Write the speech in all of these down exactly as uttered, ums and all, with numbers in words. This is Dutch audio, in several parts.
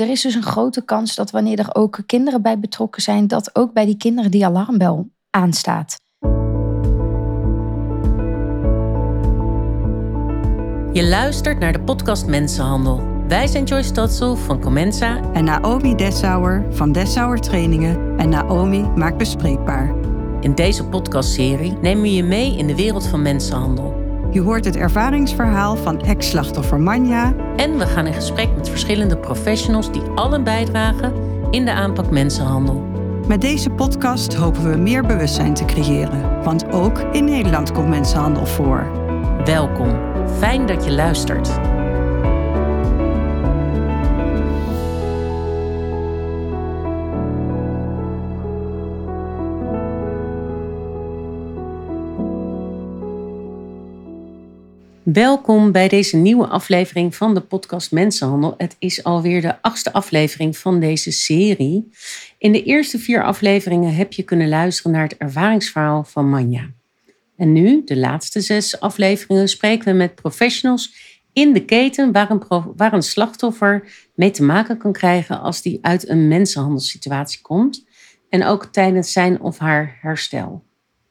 er is dus een grote kans dat wanneer er ook kinderen bij betrokken zijn, dat ook bij die kinderen die alarmbel aanstaat. Je luistert naar de podcast Mensenhandel. Wij zijn Joyce Stotzel van Comensa en Naomi Dessauer van Dessauer Trainingen en Naomi maakt bespreekbaar. In deze podcastserie nemen we je mee in de wereld van mensenhandel. Je hoort het ervaringsverhaal van ex-slachtoffer Manja. En we gaan in gesprek met verschillende professionals die allen bijdragen in de aanpak mensenhandel. Met deze podcast hopen we meer bewustzijn te creëren. Want ook in Nederland komt mensenhandel voor. Welkom. Fijn dat je luistert. Welkom bij deze nieuwe aflevering van de podcast Mensenhandel. Het is alweer de achtste aflevering van deze serie. In de eerste vier afleveringen heb je kunnen luisteren naar het ervaringsverhaal van Manja. En nu, de laatste zes afleveringen, spreken we met professionals in de keten waar een, pro- waar een slachtoffer mee te maken kan krijgen als die uit een mensenhandelssituatie komt. En ook tijdens zijn of haar herstel.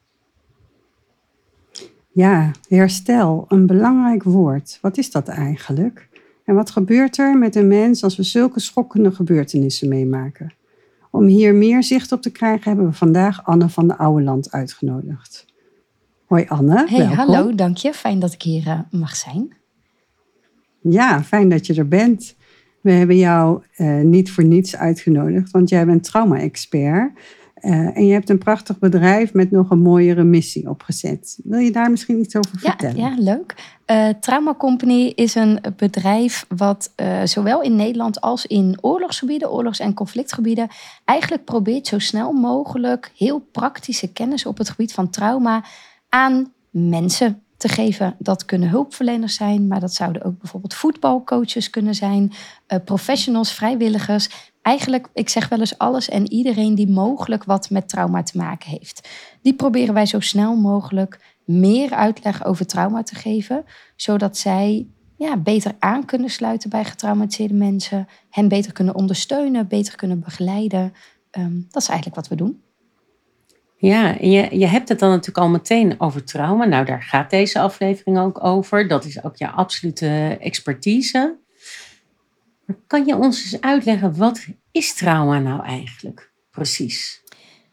Ja, herstel, een belangrijk woord. Wat is dat eigenlijk? En wat gebeurt er met een mens als we zulke schokkende gebeurtenissen meemaken? Om hier meer zicht op te krijgen hebben we vandaag Anne van de Ouweland uitgenodigd. Hoi Anne, hey, welkom. Hallo, dank je. Fijn dat ik hier uh, mag zijn. Ja, fijn dat je er bent. We hebben jou uh, niet voor niets uitgenodigd, want jij bent trauma-expert. Uh, en je hebt een prachtig bedrijf met nog een mooiere missie opgezet. Wil je daar misschien iets over vertellen? Ja, ja leuk. Uh, Trauma Company is een bedrijf wat uh, zowel in Nederland als in oorlogsgebieden, oorlogs- en conflictgebieden, eigenlijk probeert zo snel mogelijk heel praktische kennis op het gebied van trauma aan mensen te geven. Dat kunnen hulpverleners zijn, maar dat zouden ook bijvoorbeeld voetbalcoaches kunnen zijn, uh, professionals, vrijwilligers. Eigenlijk, ik zeg wel eens alles en iedereen die mogelijk wat met trauma te maken heeft. Die proberen wij zo snel mogelijk meer uitleg over trauma te geven, zodat zij ja, beter aan kunnen sluiten bij getraumatiseerde mensen, hen beter kunnen ondersteunen, beter kunnen begeleiden. Um, dat is eigenlijk wat we doen. Ja, en je, je hebt het dan natuurlijk al meteen over trauma. Nou, daar gaat deze aflevering ook over. Dat is ook jouw absolute expertise. Maar kan je ons eens uitleggen, wat is trauma nou eigenlijk precies?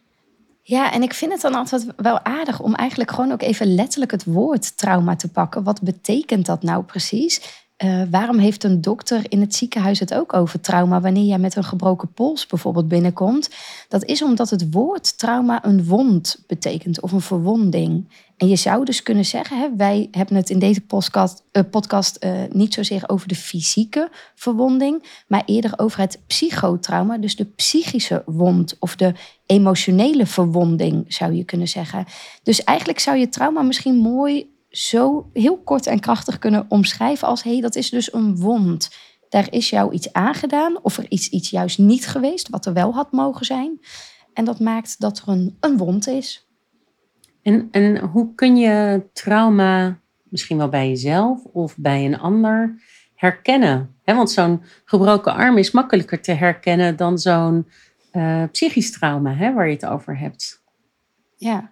Ja, en ik vind het dan altijd wel aardig om eigenlijk gewoon ook even letterlijk het woord trauma te pakken. Wat betekent dat nou precies? Uh, waarom heeft een dokter in het ziekenhuis het ook over trauma wanneer jij met een gebroken pols bijvoorbeeld binnenkomt? Dat is omdat het woord trauma een wond betekent of een verwonding. En je zou dus kunnen zeggen, hè, wij hebben het in deze podcast, uh, podcast uh, niet zozeer over de fysieke verwonding, maar eerder over het psychotrauma, dus de psychische wond of de emotionele verwonding zou je kunnen zeggen. Dus eigenlijk zou je trauma misschien mooi zo heel kort en krachtig kunnen omschrijven als, hé, hey, dat is dus een wond. Daar is jou iets aangedaan of er is iets juist niet geweest, wat er wel had mogen zijn. En dat maakt dat er een, een wond is. En, en hoe kun je trauma misschien wel bij jezelf of bij een ander herkennen? He, want zo'n gebroken arm is makkelijker te herkennen dan zo'n uh, psychisch trauma, he, waar je het over hebt. Ja,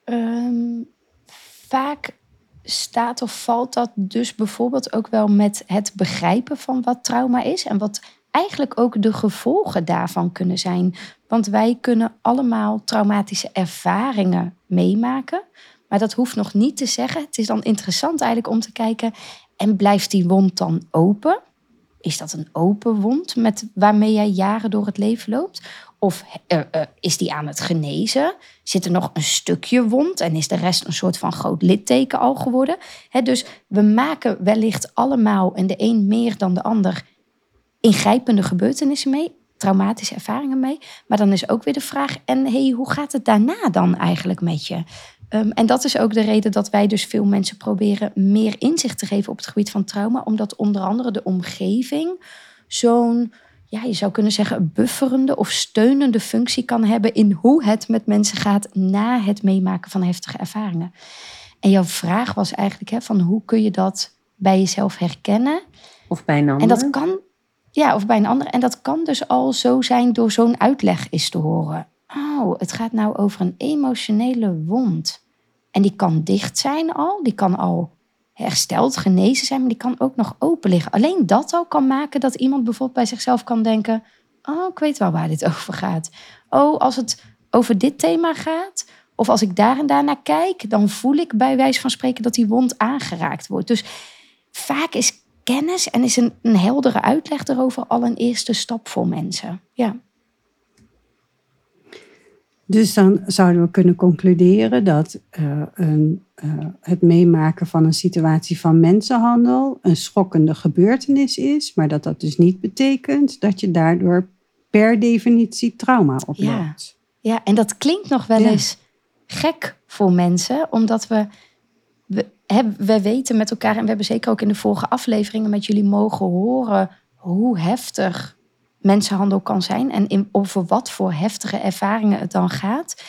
um, vaak staat of valt dat dus bijvoorbeeld ook wel met het begrijpen van wat trauma is en wat eigenlijk ook de gevolgen daarvan kunnen zijn. Want wij kunnen allemaal traumatische ervaringen meemaken, maar dat hoeft nog niet te zeggen. Het is dan interessant eigenlijk om te kijken, en blijft die wond dan open? Is dat een open wond met, waarmee jij jaren door het leven loopt? Of uh, uh, is die aan het genezen? Zit er nog een stukje wond en is de rest een soort van groot litteken al geworden? He, dus we maken wellicht allemaal, en de een meer dan de ander, ingrijpende gebeurtenissen mee, traumatische ervaringen mee. Maar dan is ook weer de vraag, en hey, hoe gaat het daarna dan eigenlijk met je? Um, en dat is ook de reden dat wij dus veel mensen proberen meer inzicht te geven op het gebied van trauma. Omdat onder andere de omgeving zo'n, ja, je zou kunnen zeggen, bufferende of steunende functie kan hebben in hoe het met mensen gaat na het meemaken van heftige ervaringen. En jouw vraag was eigenlijk, hè, van hoe kun je dat bij jezelf herkennen? Of bij een ander? En dat kan, Ja, of bij een andere. En dat kan dus al zo zijn door zo'n uitleg eens te horen. Oh, het gaat nou over een emotionele wond. En die kan dicht zijn al. Die kan al hersteld, genezen zijn. Maar die kan ook nog open liggen. Alleen dat al kan maken dat iemand bijvoorbeeld bij zichzelf kan denken... Oh, ik weet wel waar dit over gaat. Oh, als het over dit thema gaat... Of als ik daar en daar naar kijk... dan voel ik bij wijze van spreken dat die wond aangeraakt wordt. Dus vaak is kennis en is een, een heldere uitleg erover al een eerste stap voor mensen. Ja. Dus dan zouden we kunnen concluderen dat uh, een, uh, het meemaken van een situatie van mensenhandel een schokkende gebeurtenis is, maar dat dat dus niet betekent dat je daardoor per definitie trauma oploopt. Ja, ja, en dat klinkt nog wel Ja. eens gek voor mensen, omdat we, we, hè, we weten met elkaar, en we hebben zeker ook in de vorige afleveringen met jullie mogen horen hoe heftig mensenhandel kan zijn en in, over wat voor heftige ervaringen het dan gaat.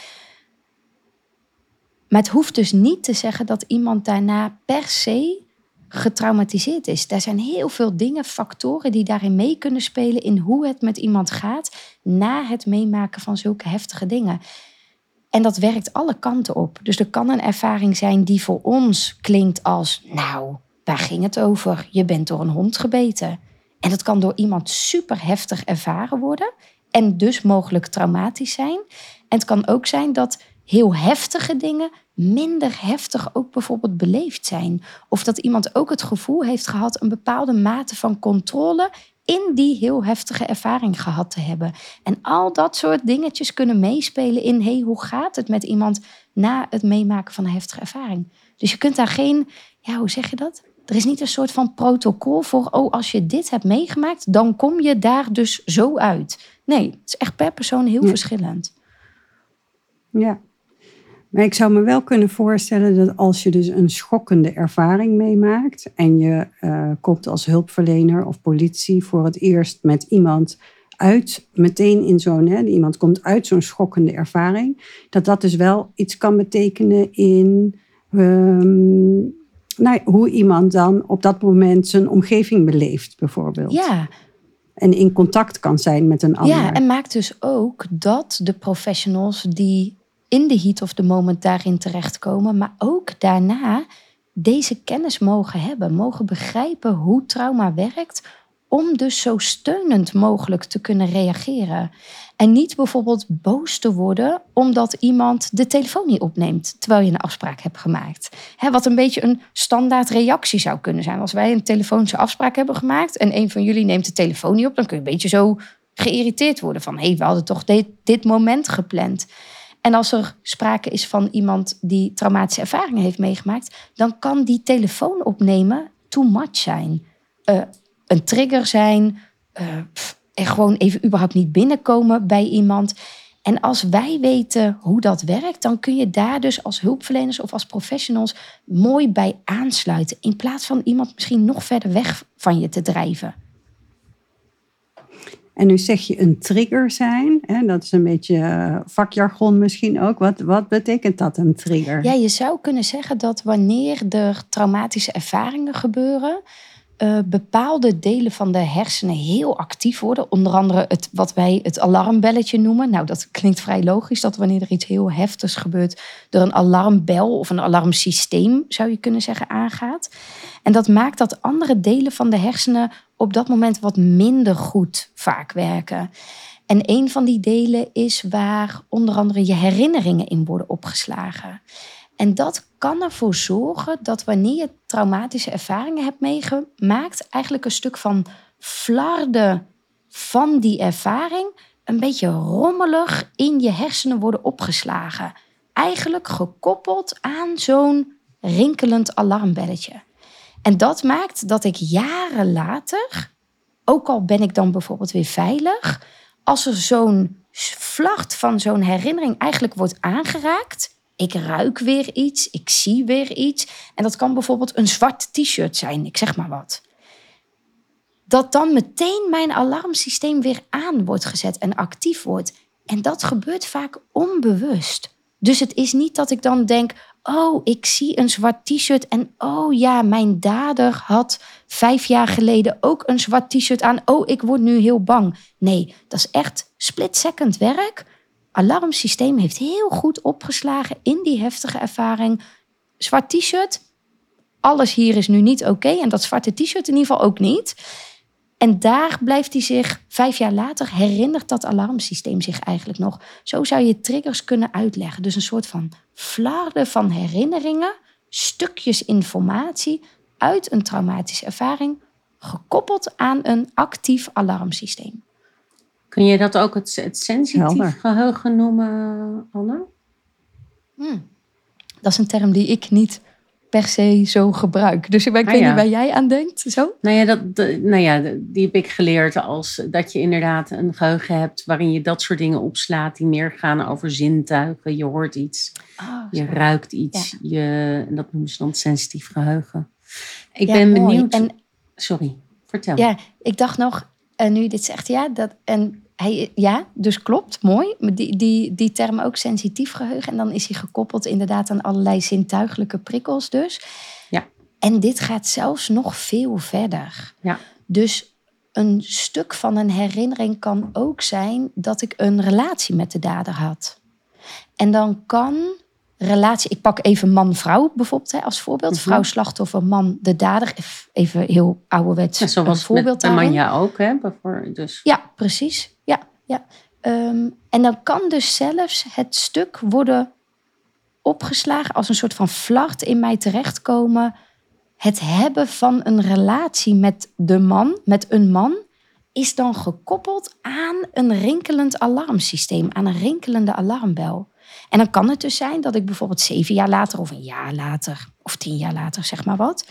Maar het hoeft dus niet te zeggen dat iemand daarna per se getraumatiseerd is. Er zijn heel veel dingen, factoren die daarin mee kunnen spelen in hoe het met iemand gaat na het meemaken van zulke heftige dingen. En dat werkt alle kanten op. Dus er kan een ervaring zijn die voor ons klinkt als, nou, waar ging het over? Je bent door een hond gebeten. En dat kan door iemand super heftig ervaren worden en dus mogelijk traumatisch zijn. En het kan ook zijn dat heel heftige dingen minder heftig ook bijvoorbeeld beleefd zijn. Of dat iemand ook het gevoel heeft gehad een bepaalde mate van controle in die heel heftige ervaring gehad te hebben. En al dat soort dingetjes kunnen meespelen in, hey, hoe gaat het met iemand na het meemaken van een heftige ervaring? Dus je kunt daar geen, ja, hoe zeg je dat? Er is niet een soort van protocol voor, oh, als je dit hebt meegemaakt, dan kom je daar dus zo uit. Nee, het is echt per persoon heel Ja. verschillend. Ja, maar ik zou me wel kunnen voorstellen dat als je dus een schokkende ervaring meemaakt en je uh, komt als hulpverlener of politie voor het eerst met iemand uit, meteen in zo'n, hè, iemand komt uit zo'n schokkende ervaring, dat dat dus wel iets kan betekenen in um, nou, hoe iemand dan op dat moment zijn omgeving beleeft, bijvoorbeeld. Ja. En in contact kan zijn met een ander. Ja, en maakt dus ook dat de professionals die in de heat of the moment daarin terechtkomen, maar ook daarna deze kennis mogen hebben, mogen begrijpen hoe trauma werkt, om dus zo steunend mogelijk te kunnen reageren. En niet bijvoorbeeld boos te worden omdat iemand de telefoon niet opneemt terwijl je een afspraak hebt gemaakt. Hè, wat een beetje een standaard reactie zou kunnen zijn. Als wij een telefonische afspraak hebben gemaakt en een van jullie neemt de telefoon niet op, dan kun je een beetje zo geïrriteerd worden van, hé, hey, we hadden toch dit, dit moment gepland. En als er sprake is van iemand die traumatische ervaringen heeft meegemaakt, dan kan die telefoon opnemen too much zijn. Uh, een trigger zijn, uh, pff, en gewoon even überhaupt niet binnenkomen bij iemand. En als wij weten hoe dat werkt, dan kun je daar dus als hulpverleners of als professionals mooi bij aansluiten. In plaats van iemand misschien nog verder weg van je te drijven. En nu zeg je een trigger zijn. Hè? Dat is een beetje vakjargon misschien ook. Wat, wat betekent dat, een trigger? Ja, je zou kunnen zeggen dat wanneer er traumatische ervaringen gebeuren, Uh, bepaalde delen van de hersenen heel actief worden. Onder andere het, wat wij het alarmbelletje noemen. Nou, dat klinkt vrij logisch dat wanneer er iets heel heftigs gebeurt, er een alarmbel of een alarmsysteem, zou je kunnen zeggen, aangaat. En dat maakt dat andere delen van de hersenen op dat moment wat minder goed vaak werken. En een van die delen is waar onder andere je herinneringen in worden opgeslagen. En dat kan ervoor zorgen dat wanneer je traumatische ervaringen hebt meegemaakt, eigenlijk een stuk van flarden van die ervaring een beetje rommelig in je hersenen worden opgeslagen. Eigenlijk gekoppeld aan zo'n rinkelend alarmbelletje. En dat maakt dat ik jaren later, ook al ben ik dan bijvoorbeeld weer veilig, als er zo'n vlacht van zo'n herinnering eigenlijk wordt aangeraakt, ik ruik weer iets, ik zie weer iets. En dat kan bijvoorbeeld een zwart t-shirt zijn, ik zeg maar wat. Dat dan meteen mijn alarmsysteem weer aan wordt gezet en actief wordt. En dat gebeurt vaak onbewust. Dus het is niet dat ik dan denk, Oh, ik zie een zwart t-shirt en oh ja, mijn dader had vijf jaar geleden ook een zwart t-shirt aan. Oh, ik word nu heel bang. Nee, dat is echt split-second werk. Alarmsysteem heeft heel goed opgeslagen in die heftige ervaring. Zwart t-shirt, alles hier is nu niet oké. En dat zwarte t-shirt in ieder geval ook niet. En daar blijft hij zich vijf jaar later, herinnert dat alarmsysteem zich eigenlijk nog. Zo zou je triggers kunnen uitleggen. Dus een soort van flarden van herinneringen, stukjes informatie uit een traumatische ervaring, gekoppeld aan een actief alarmsysteem. Kun je dat ook het, het sensitief Helder. geheugen noemen, Anne? Hmm. Dat is een term die ik niet per se zo gebruik. Dus ik weet Ah, niet ja. waar jij aan denkt. Zo? Nou ja, dat, de- nou ja, die heb ik geleerd als dat je inderdaad een geheugen hebt waarin je dat soort dingen opslaat die meer gaan over zintuigen. Je hoort iets, Oh, je zo. ruikt iets, je, en dat noemen ze dan het sensitief geheugen. Ik Ja, ben mooi. benieuwd. En Sorry, vertel. ja, ik dacht nog, en nu je dit zegt, ja, dat, en hij, ja, dus klopt, mooi. Maar Die, die, die term ook sensitief geheugen. En dan is hij gekoppeld inderdaad aan allerlei zintuigelijke prikkels dus. Ja. En dit gaat zelfs nog veel verder. Ja. Dus een stuk van een herinnering kan ook zijn dat ik een relatie met de dader had. En dan kan relatie, ik pak even man-vrouw bijvoorbeeld hè, als voorbeeld. Mhm. Vrouw, slachtoffer, man, de dader. Even heel ouderwets Ja, een zoals voorbeeld met, bij daarin. Manja ook, hè? bijvoorbeeld. Dus. Ja, precies. Ja, ja. Ehm, en dan kan dus zelfs het stuk worden opgeslagen als een soort van flart in mij terechtkomen. Het hebben van een relatie met de man, met een man, is dan gekoppeld aan een rinkelend alarmsysteem, aan een rinkelende alarmbel. En dan kan het dus zijn dat ik bijvoorbeeld zeven jaar later of een jaar later of tien jaar later, zeg maar wat,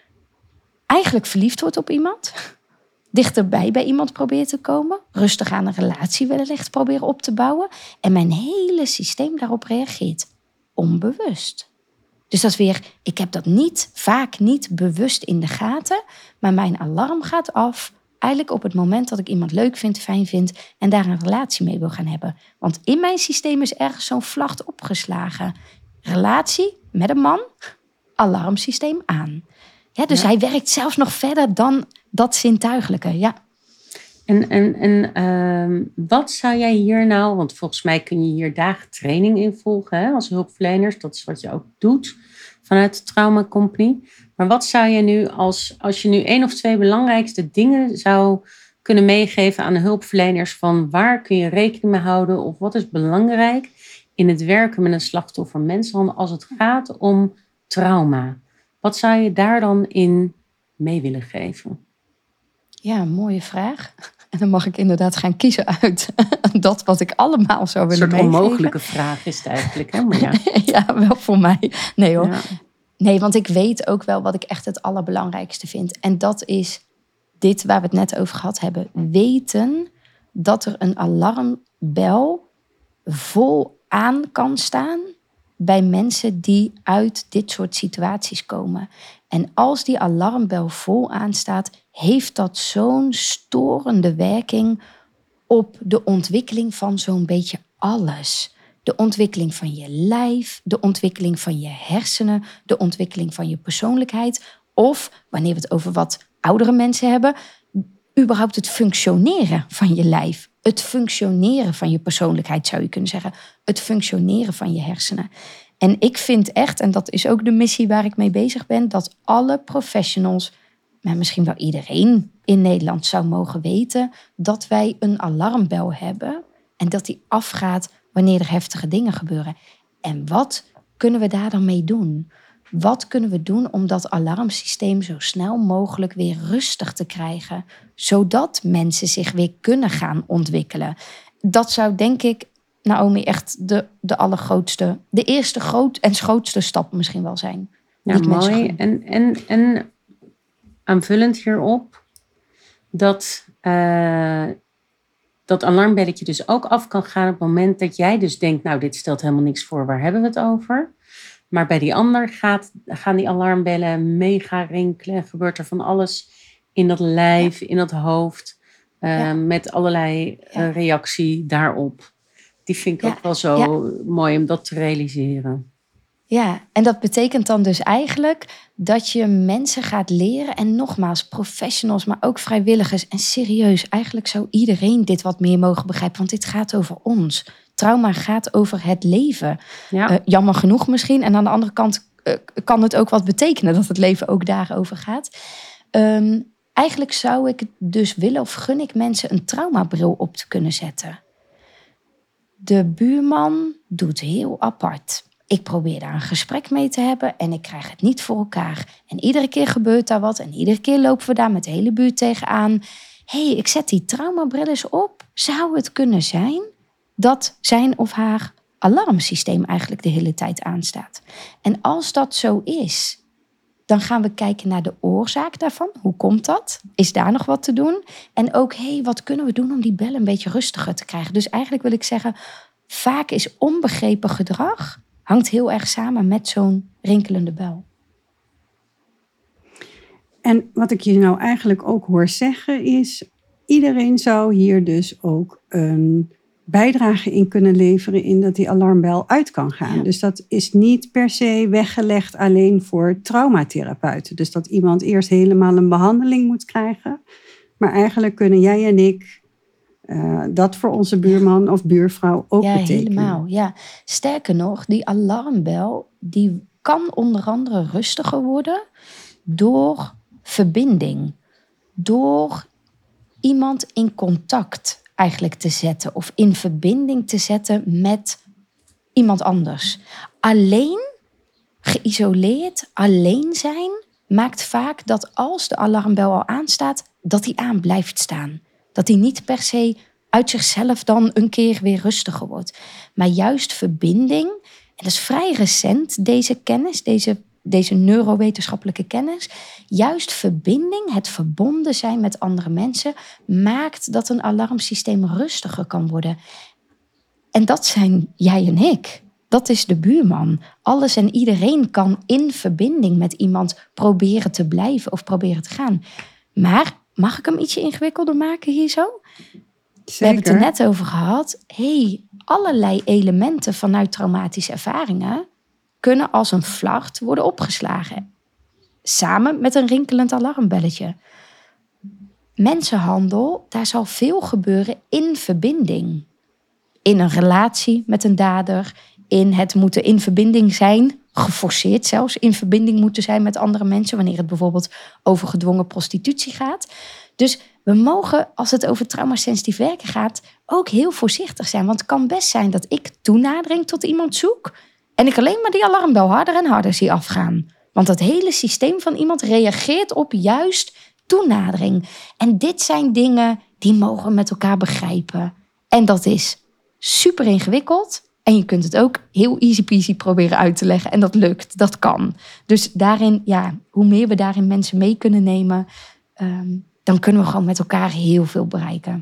eigenlijk verliefd word op iemand, dichterbij bij iemand probeer te komen, rustig aan een relatie wellicht proberen op te bouwen en mijn hele systeem daarop reageert onbewust. Dus dat is weer, ik heb dat niet, vaak niet bewust in de gaten, maar mijn alarm gaat af eigenlijk op het moment dat ik iemand leuk vind, fijn vind en daar een relatie mee wil gaan hebben. Want in mijn systeem is ergens zo'n vlacht opgeslagen. Relatie met een man, alarmsysteem aan. Ja, dus Ja. hij werkt zelfs nog verder dan dat zintuigelijke. Ja. En, en, en ehm, wat zou jij hier nou, want volgens mij kun je hier dagen training in volgen hè, als hulpverleners. Dat is wat je ook doet vanuit de Trauma Company. Maar wat zou je nu als, als je nu één of twee belangrijkste dingen zou kunnen meegeven aan de hulpverleners van waar kun je rekening mee houden of wat is belangrijk in het werken met een slachtoffer mensenhandel als het gaat om trauma? Wat zou je daar dan in mee willen geven? Ja, mooie vraag. En dan mag ik inderdaad gaan kiezen uit dat wat ik allemaal zou Een willen soort meegeven. onmogelijke vraag is het eigenlijk, hè? Maar ja. Ja, wel voor mij. Nee hoor. Ja. Nee, want ik weet ook wel wat ik echt het allerbelangrijkste vind. En dat is dit waar we het net over gehad hebben. Weten dat er een alarmbel vol aan kan staan bij mensen die uit dit soort situaties komen. En als die alarmbel vol aanstaat, heeft dat zo'n storende werking op de ontwikkeling van zo'n beetje alles. De ontwikkeling van je lijf, de ontwikkeling van je hersenen, de ontwikkeling van je persoonlijkheid. Of, wanneer we het over wat oudere mensen hebben, überhaupt het functioneren van je lijf. Het functioneren van je persoonlijkheid, zou je kunnen zeggen. Het functioneren van je hersenen. En ik vind echt, en dat is ook de missie waar ik mee bezig ben, dat alle professionals, maar misschien wel iedereen in Nederland zou mogen weten, dat wij een alarmbel hebben en dat die afgaat wanneer er heftige dingen gebeuren. En wat kunnen we daar dan mee doen? Wat kunnen we doen om dat alarmsysteem zo snel mogelijk weer rustig te krijgen, zodat mensen zich weer kunnen gaan ontwikkelen? Dat zou denk ik, Naomi, echt de, de allergrootste, de eerste groot en grootste stap misschien wel zijn. Ja, die ik mensen mooi. gun. En, en, en aanvullend hierop, dat uh, dat alarmbelletje dus ook af kan gaan op het moment dat jij dus denkt, nou, dit stelt helemaal niks voor, waar hebben we het over? Maar bij die ander gaat, gaan die alarmbellen mega rinkelen, gebeurt er van alles in dat lijf, ja. in dat hoofd, uh, ja. met allerlei uh, ja. reactie daarop. Die vind ik ja. ook wel zo ja. mooi om dat te realiseren. Ja, en dat betekent dan dus eigenlijk dat je mensen gaat leren. En nogmaals, professionals, maar ook vrijwilligers. En serieus, eigenlijk zou iedereen dit wat meer mogen begrijpen. Want dit gaat over ons. Trauma gaat over het leven. Ja. Uh, jammer genoeg misschien. En aan de andere kant uh, kan het ook wat betekenen dat het leven ook daarover gaat. Um, eigenlijk zou ik dus willen of gun ik mensen een traumabril op te kunnen zetten. De buurman doet heel apart. Ik probeer daar een gesprek mee te hebben en ik krijg het niet voor elkaar. En iedere keer gebeurt daar wat en iedere keer lopen we daar met de hele buurt tegenaan. Hé, hey, ik zet die traumabril eens op. Zou het kunnen zijn dat zijn of haar alarmsysteem eigenlijk de hele tijd aanstaat? En als dat zo is, dan gaan we kijken naar de oorzaak daarvan. Hoe komt dat? Is daar nog wat te doen? En ook, hé, hey, wat kunnen we doen om die bel een beetje rustiger te krijgen? Dus eigenlijk wil ik zeggen, vaak is onbegrepen gedrag hangt heel erg samen met zo'n rinkelende bel. En wat ik je nou eigenlijk ook hoor zeggen is, iedereen zou hier dus ook een bijdrage in kunnen leveren in dat die alarmbel uit kan gaan. Ja. Dus dat is niet per se weggelegd alleen voor traumatherapeuten. Dus dat iemand eerst helemaal een behandeling moet krijgen. Maar eigenlijk kunnen jij en ik uh, dat voor onze buurman of buurvrouw ook ja, betekenen. Helemaal, ja, sterker nog, die alarmbel die kan onder andere rustiger worden door verbinding. Door iemand in contact eigenlijk te zetten of in verbinding te zetten met iemand anders. Alleen, geïsoleerd, alleen zijn maakt vaak dat als de alarmbel al aanstaat, dat die aan blijft staan. Dat die niet per se uit zichzelf dan een keer weer rustiger wordt. Maar juist verbinding, en dat is vrij recent deze kennis, deze, deze neurowetenschappelijke kennis. Juist verbinding, het verbonden zijn met andere mensen, maakt dat een alarmsysteem rustiger kan worden. En dat zijn jij en ik. Dat is de buurman. Alles en iedereen kan in verbinding met iemand proberen te blijven of proberen te gaan. Maar mag ik hem ietsje ingewikkelder maken hier zo? Zeker. We hebben het er net over gehad. Hey, allerlei elementen vanuit traumatische ervaringen kunnen als een vlacht worden opgeslagen. Samen met een rinkelend alarmbelletje. Mensenhandel, daar zal veel gebeuren in verbinding. In een relatie met een dader. In het moeten in verbinding zijn, geforceerd zelfs, in verbinding moeten zijn met andere mensen, wanneer het bijvoorbeeld over gedwongen prostitutie gaat. Dus we mogen, als het over traumasensitief werken gaat, ook heel voorzichtig zijn. Want het kan best zijn dat ik toenadering tot iemand zoek en ik alleen maar die alarmbel harder en harder zie afgaan. Want het hele systeem van iemand reageert op juist toenadering. En dit zijn dingen die mogen we met elkaar begrijpen. En dat is super ingewikkeld. En je kunt het ook heel easy peasy proberen uit te leggen. En dat lukt, dat kan. Dus daarin, ja, hoe meer we daarin mensen mee kunnen nemen, um, dan kunnen we gewoon met elkaar heel veel bereiken.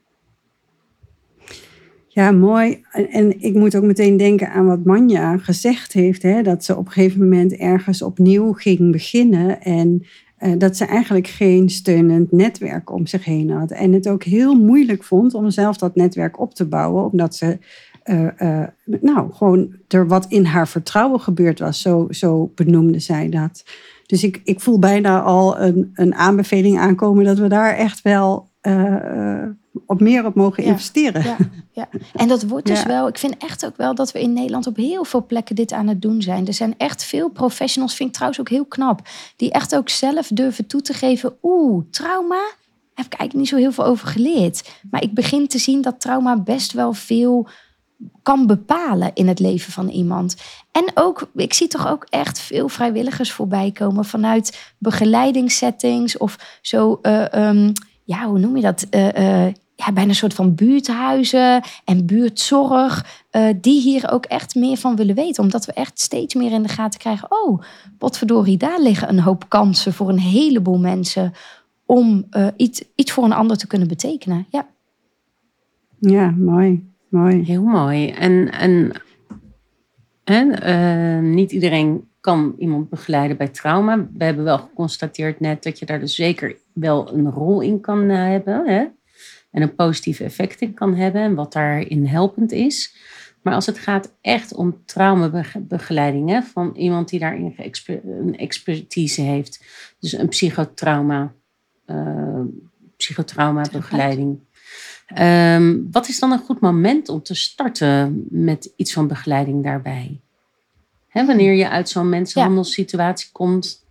Ja, mooi. En, en ik moet ook meteen denken aan wat Manja gezegd heeft. Hè, dat ze op een gegeven moment ergens opnieuw ging beginnen. En uh, dat ze eigenlijk geen steunend netwerk om zich heen had. En het ook heel moeilijk vond om zelf dat netwerk op te bouwen. Omdat ze uh, uh, nou, gewoon er wat in haar vertrouwen gebeurd was. Zo, zo benoemde zij dat. Dus ik, ik voel bijna al een, een aanbeveling aankomen dat we daar echt wel uh, uh, op meer op mogen ja, investeren. Ja, ja. En dat wordt dus ja. wel, ik vind echt ook wel dat we in Nederland op heel veel plekken dit aan het doen zijn. Er zijn echt veel professionals, vind ik trouwens ook heel knap, die echt ook zelf durven toe te geven, oeh, trauma, heb ik eigenlijk niet zo heel veel over geleerd. Maar ik begin te zien dat trauma best wel veel kan bepalen in het leven van iemand. En ook, ik zie toch ook echt veel vrijwilligers voorbij komen vanuit begeleidingssettings of zo, uh, um, ja, hoe noem je dat? Uh, uh, ja, bijna een soort van buurthuizen en buurtzorg, uh, die hier ook echt meer van willen weten. Omdat we echt steeds meer in de gaten krijgen, oh, potverdorie, daar liggen een hoop kansen voor een heleboel mensen om uh, iets, iets voor een ander te kunnen betekenen. Ja, ja, mooi. Mooi. Heel mooi. En, en, en uh, niet iedereen kan iemand begeleiden bij trauma. We hebben wel geconstateerd net dat je daar dus zeker wel een rol in kan uh, hebben. Hè? En een positief effect in kan hebben. En wat daarin helpend is. Maar als het gaat echt om traumabegeleiding, hè, van iemand die daarin een expertise heeft. Dus een psychotrauma, uh, psychotraumabegeleiding. Um, wat is dan een goed moment om te starten met iets van begeleiding daarbij? Hè, wanneer je uit zo'n mensenhandelssituatie ja. komt.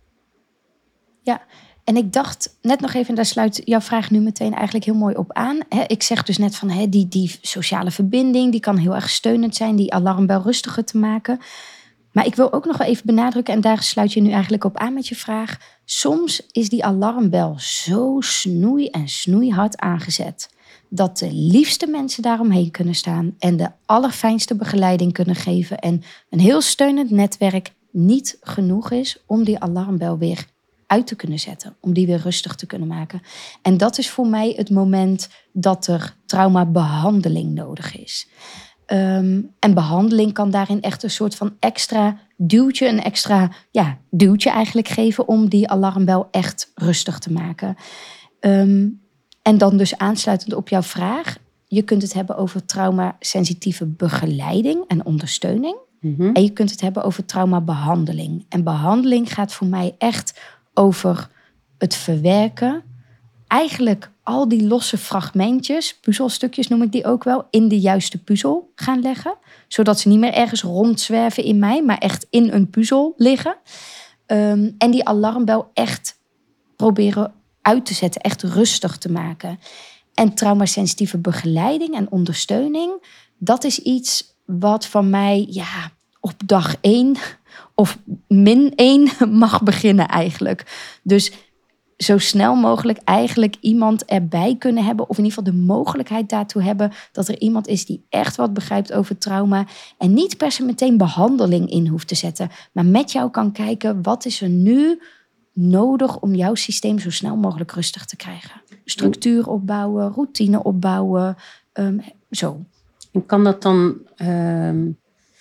Ja, en ik dacht net nog even, daar sluit jouw vraag nu meteen eigenlijk heel mooi op aan. He, ik zeg dus net van he, die, die sociale verbinding, die kan heel erg steunend zijn, die alarmbel rustiger te maken. Maar ik wil ook nog wel even benadrukken, en daar sluit je nu eigenlijk op aan met je vraag. Soms is die alarmbel zo snoei en snoeihard aangezet dat de liefste mensen daaromheen kunnen staan en de allerfijnste begeleiding kunnen geven. En een heel steunend netwerk niet genoeg is om die alarmbel weer uit te kunnen zetten. Om die weer rustig te kunnen maken. En dat is voor mij het moment dat er traumabehandeling nodig is. Um, en behandeling kan daarin echt een soort van extra duwtje, een extra ja, duwtje eigenlijk geven om die alarmbel echt rustig te maken. Um, en dan dus aansluitend op jouw vraag. Je kunt het hebben over traumasensitieve begeleiding en ondersteuning. Mm-hmm. En je kunt het hebben over traumabehandeling. En behandeling gaat voor mij echt over het verwerken. Eigenlijk al die losse fragmentjes, puzzelstukjes noem ik die ook wel, in de juiste puzzel gaan leggen. Zodat ze niet meer ergens rondzwerven in mij, maar echt in een puzzel liggen. Um, en die alarmbel echt proberen uit te zetten, echt rustig te maken. En traumasensitieve begeleiding en ondersteuning, dat is iets wat van mij ja, op dag één of min één mag beginnen eigenlijk. Dus zo snel mogelijk eigenlijk iemand erbij kunnen hebben, of in ieder geval de mogelijkheid daartoe hebben, dat er iemand is die echt wat begrijpt over trauma en niet per se meteen behandeling in hoeft te zetten, maar met jou kan kijken, wat is er nu nodig om jouw systeem zo snel mogelijk rustig te krijgen. Structuur opbouwen, routine opbouwen, um, zo. En kan dat dan, um,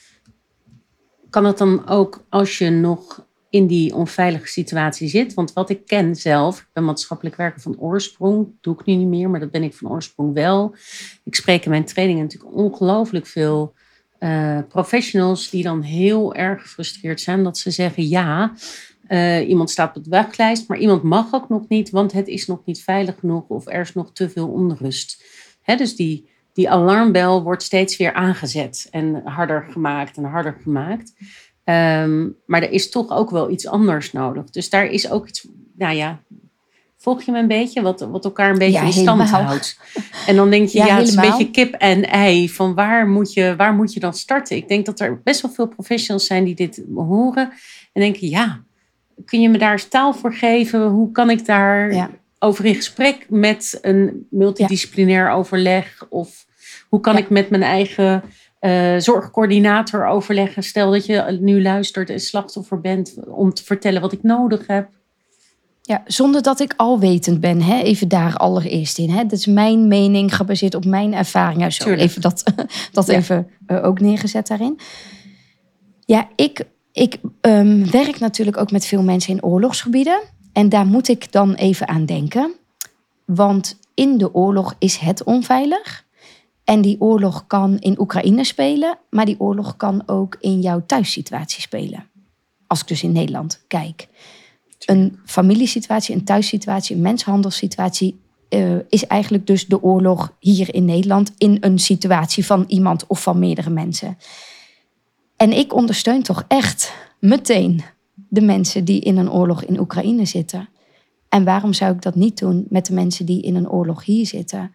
kan dat dan ook als je nog in die onveilige situatie zit? Want wat ik ken zelf, ik ben maatschappelijk werker van oorsprong, doe ik nu niet meer, maar dat ben ik van oorsprong wel. Ik spreek in mijn trainingen natuurlijk ongelooflijk veel uh, professionals die dan heel erg gefrustreerd zijn dat ze zeggen ja, Uh, iemand staat op de wachtlijst, maar iemand mag ook nog niet, want het is nog niet veilig genoeg of er is nog te veel onrust. Hè, dus die, die alarmbel wordt steeds weer aangezet en harder gemaakt en harder gemaakt. Um, maar er is toch ook wel iets anders nodig. Dus daar is ook iets, nou ja, volg je me een beetje, wat, wat elkaar een beetje ja, in stand helemaal. houdt. En dan denk je, ja, ja het is een beetje kip en ei, van waar moet, je, waar moet je dan starten? Ik denk dat er best wel veel professionals zijn die dit horen en denken, ja, kun je me daar eens taal voor geven? Hoe kan ik daar ja. over in gesprek met een multidisciplinair ja. overleg? Of hoe kan ja. ik met mijn eigen uh, zorgcoördinator overleggen? Stel dat je nu luistert en slachtoffer bent om te vertellen wat ik nodig heb. Ja, zonder dat ik alwetend ben. Hè? Even daar allereerst in. Hè? Dat is mijn mening gebaseerd op mijn ervaringen. Zo, even dat, dat ja. even uh, ook neergezet daarin. Ja, ik... Ik um, werk natuurlijk ook met veel mensen in oorlogsgebieden. En daar moet ik dan even aan denken. Want in de oorlog is het onveilig. En die oorlog kan in Oekraïne spelen. Maar die oorlog kan ook in jouw thuissituatie spelen. Als ik dus in Nederland kijk. Een familiesituatie, een thuissituatie, een mensenhandelssituatie Uh, is eigenlijk dus de oorlog hier in Nederland. In een situatie van iemand of van meerdere mensen. En ik ondersteun toch echt meteen de mensen die in een oorlog in Oekraïne zitten. En waarom zou ik dat niet doen met de mensen die in een oorlog hier zitten?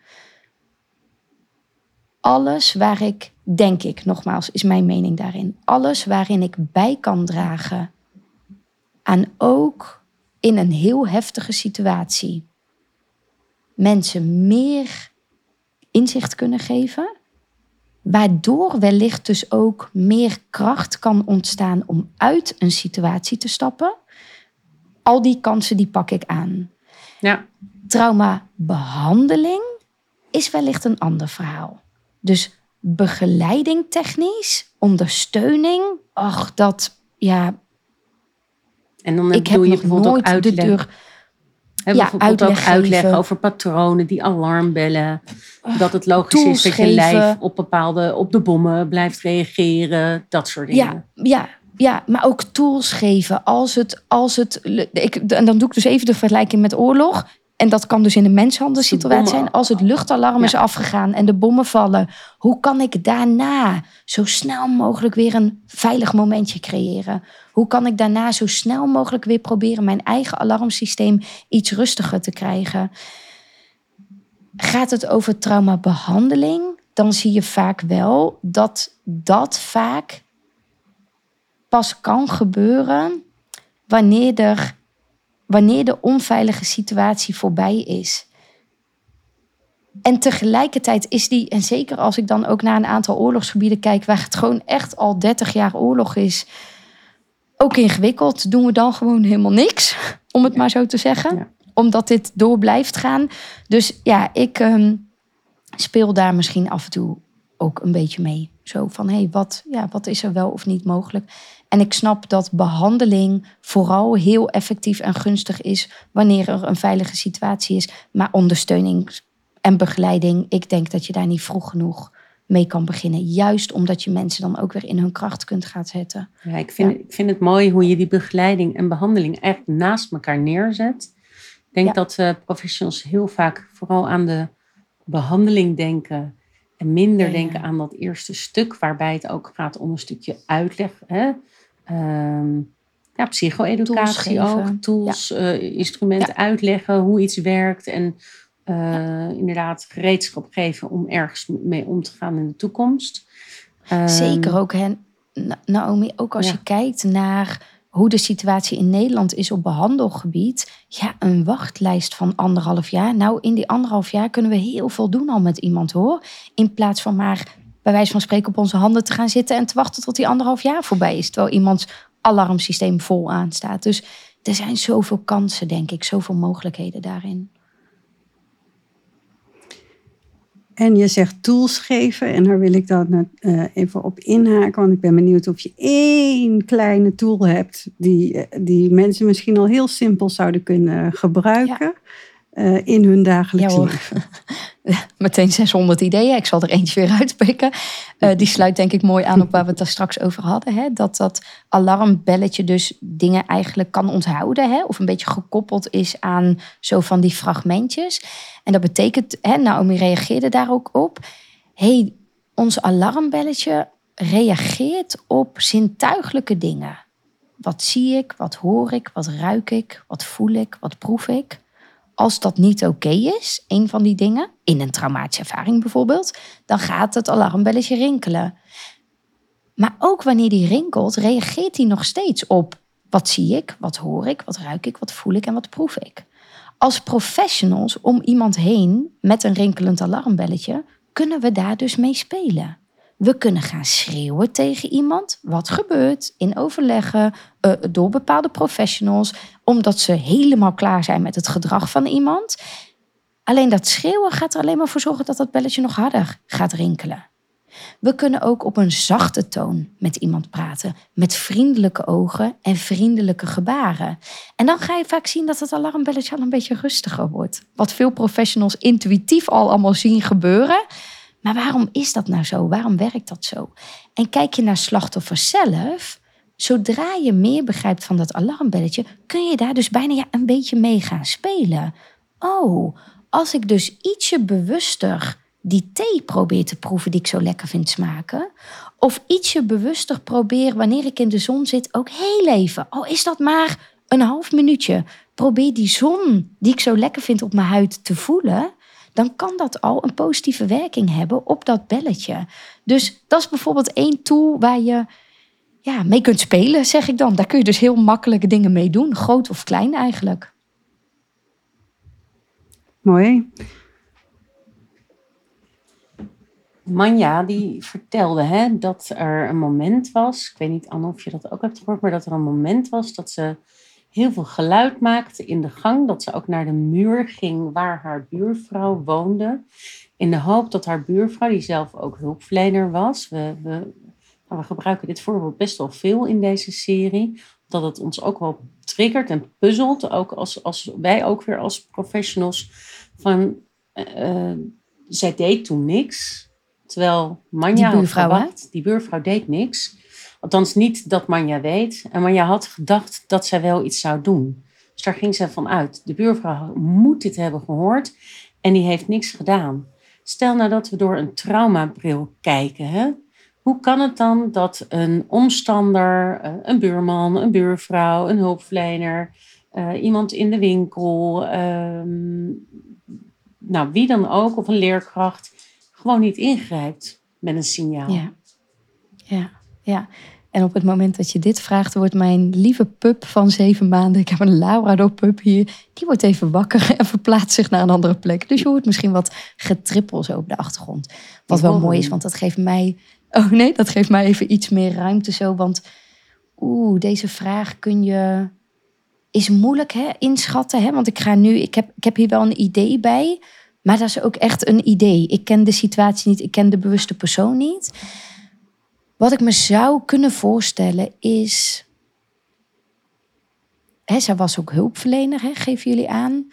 Alles waar ik, denk ik, nogmaals, is mijn mening daarin. Alles waarin ik bij kan dragen aan ook in een heel heftige situatie mensen meer inzicht kunnen geven. Waardoor wellicht dus ook meer kracht kan ontstaan om uit een situatie te stappen. Al die kansen die pak ik aan. Ja. Traumabehandeling is wellicht een ander verhaal. Dus begeleiding technisch, ondersteuning, ach dat, ja. En dan ik doe heb je nog bijvoorbeeld nooit ook de deur. He, Ja, bijvoorbeeld uitleg ook uitleggen geven. over patronen, die alarmbellen. Dat het logisch Tools is dat je geven. lijf op bepaalde, op de bommen blijft reageren. Dat soort dingen. Ja, ja, ja, maar ook tools geven. Als het, als het, ik, en dan doe ik dus even de vergelijking met oorlog. En dat kan dus in een mensenhandelsituatie bommen- zijn. Als het luchtalarm Ja. is afgegaan en de bommen vallen. Hoe kan ik daarna zo snel mogelijk weer een veilig momentje creëren? Hoe kan ik daarna zo snel mogelijk weer proberen mijn eigen alarmsysteem iets rustiger te krijgen? Gaat het over traumabehandeling, dan zie je vaak wel dat dat vaak pas kan gebeuren wanneer, er, wanneer de onveilige situatie voorbij is. En tegelijkertijd is die, en zeker als ik dan ook naar een aantal oorlogsgebieden kijk, waar het gewoon echt al dertig jaar oorlog is, ook ingewikkeld, doen we dan gewoon helemaal niks, om het maar zo te zeggen. Ja. Omdat dit door blijft gaan. Dus ja, ik um, speel daar misschien af en toe ook een beetje mee. Zo van, hé, hey, wat, ja, wat is er wel of niet mogelijk? En ik snap dat behandeling vooral heel effectief en gunstig is wanneer er een veilige situatie is. Maar ondersteuning en begeleiding, ik denk dat je daar niet vroeg genoeg mee kan beginnen. Juist omdat je mensen dan ook weer in hun kracht kunt gaan zetten. Ja, ik, vind, Ja. ik vind het mooi hoe je die begeleiding en behandeling echt naast elkaar neerzet. Ik denk Ja. dat uh, professionals heel vaak vooral aan de behandeling denken. En minder Ja, ja. denken aan dat eerste stuk, waarbij het ook gaat om een stukje uitleg. Hè? Um, ja, psycho-educatie Tools ook. geven. Tools, uh, instrumenten Ja. uitleggen, hoe iets werkt. En uh, inderdaad gereedschap geven om ergens mee om te gaan in de toekomst. Um, Zeker ook, hè, Naomi, ook als Ja. je kijkt naar hoe de situatie in Nederland is op behandelgebied. Ja, een wachtlijst van anderhalf jaar. Nou, in die anderhalf jaar kunnen we heel veel doen al met iemand, hoor. In plaats van maar bij wijze van spreken op onze handen te gaan zitten en te wachten tot die anderhalf jaar voorbij is. Terwijl iemands alarmsysteem vol aanstaat. Dus er zijn zoveel kansen, denk ik. Zoveel mogelijkheden daarin. En je zegt tools geven. En daar wil ik dan uh, even op inhaken. Want ik ben benieuwd of je één kleine tool hebt. Die, die mensen misschien al heel simpel zouden kunnen gebruiken. Ja. Uh, in hun dagelijks ja, leven. Meteen zeshonderd ideeën. Ik zal er eentje weer uitpikken. Uh, die sluit denk ik mooi aan op waar we het daar straks over hadden. Hè? Dat dat alarmbelletje dus dingen eigenlijk kan onthouden. Hè? Of een beetje gekoppeld is aan zo van die fragmentjes. En dat betekent, hè, Naomi reageerde daar ook op. Hey, ons alarmbelletje reageert op zintuigelijke dingen. Wat zie ik, wat hoor ik, wat ruik ik, wat voel ik, wat proef ik? Als dat niet oké is, een van die dingen, in een traumatische ervaring bijvoorbeeld, dan gaat het alarmbelletje rinkelen. Maar ook wanneer die rinkelt, reageert die nog steeds op wat zie ik, wat hoor ik, wat ruik ik, wat voel ik en wat proef ik. Als professionals om iemand heen met een rinkelend alarmbelletje, kunnen we daar dus mee spelen. We kunnen gaan schreeuwen tegen iemand. Wat gebeurt in overleggen uh, door bepaalde professionals. Omdat ze helemaal klaar zijn met het gedrag van iemand. Alleen dat schreeuwen gaat er alleen maar voor zorgen dat dat belletje nog harder gaat rinkelen. We kunnen ook op een zachte toon met iemand praten. Met vriendelijke ogen en vriendelijke gebaren. En dan ga je vaak zien dat het alarmbelletje al een beetje rustiger wordt. Wat veel professionals intuïtief al allemaal zien gebeuren. Maar waarom is dat nou zo? Waarom werkt dat zo? En kijk je naar slachtoffers zelf. Zodra je meer begrijpt van dat alarmbelletje, kun je daar dus bijna ja, een beetje mee gaan spelen. Oh, als ik dus ietsje bewuster die thee probeer te proeven die ik zo lekker vind smaken. Of ietsje bewuster probeer wanneer ik in de zon zit ook heel even. Al is dat maar een half minuutje. Probeer die zon die ik zo lekker vind op mijn huid te voelen. Dan kan dat al een positieve werking hebben op dat belletje. Dus dat is bijvoorbeeld één tool waar je ja, mee kunt spelen, zeg ik dan. Daar kun je dus heel makkelijke dingen mee doen. Groot of klein eigenlijk. Mooi. Manja die vertelde hè, dat er een moment was. Ik weet niet, Anne, of je dat ook hebt gehoord. Maar dat er een moment was dat ze heel veel geluid maakte in de gang. Dat ze ook naar de muur ging waar haar buurvrouw woonde. In de hoop dat haar buurvrouw, die zelf ook hulpverlener was. We, we, nou, we gebruiken dit voorbeeld best wel veel in deze serie. dat het ons ook wel triggert en puzzelt. Ook als, als wij ook weer als professionals van uh, zij deed toen niks. Terwijl Manja Die buurvrouw, had verwacht, die buurvrouw deed niks. Althans niet dat Manja weet. En Manja had gedacht dat zij wel iets zou doen. Dus daar ging ze van uit. De buurvrouw moet dit hebben gehoord. En die heeft niks gedaan. Stel nou dat we door een traumabril kijken. Hè? Hoe kan het dan dat een omstander, een buurman, een buurvrouw, een hulpverlener, uh, iemand in de winkel, uh, nou wie dan ook, of een leerkracht, gewoon niet ingrijpt met een signaal? Ja, ja, ja. En op het moment dat je dit vraagt, wordt mijn lieve pup van zeven maanden, ik heb een Labrador-pup hier, die wordt even wakker en verplaatst zich naar een andere plek. Dus je hoort misschien wat getrippel zo op de achtergrond. Wat wel mooi is, want dat geeft mij... Oh nee, dat geeft mij even iets meer ruimte zo. Want oeh, deze vraag kun je... is moeilijk hè, inschatten. Hè? Want ik ga nu... Ik heb, ik heb hier wel een idee bij. Maar dat is ook echt een idee. Ik ken de situatie niet. Ik ken de bewuste persoon niet. Wat ik me zou kunnen voorstellen is... Hè, zij was ook hulpverlener, hè, geven jullie aan.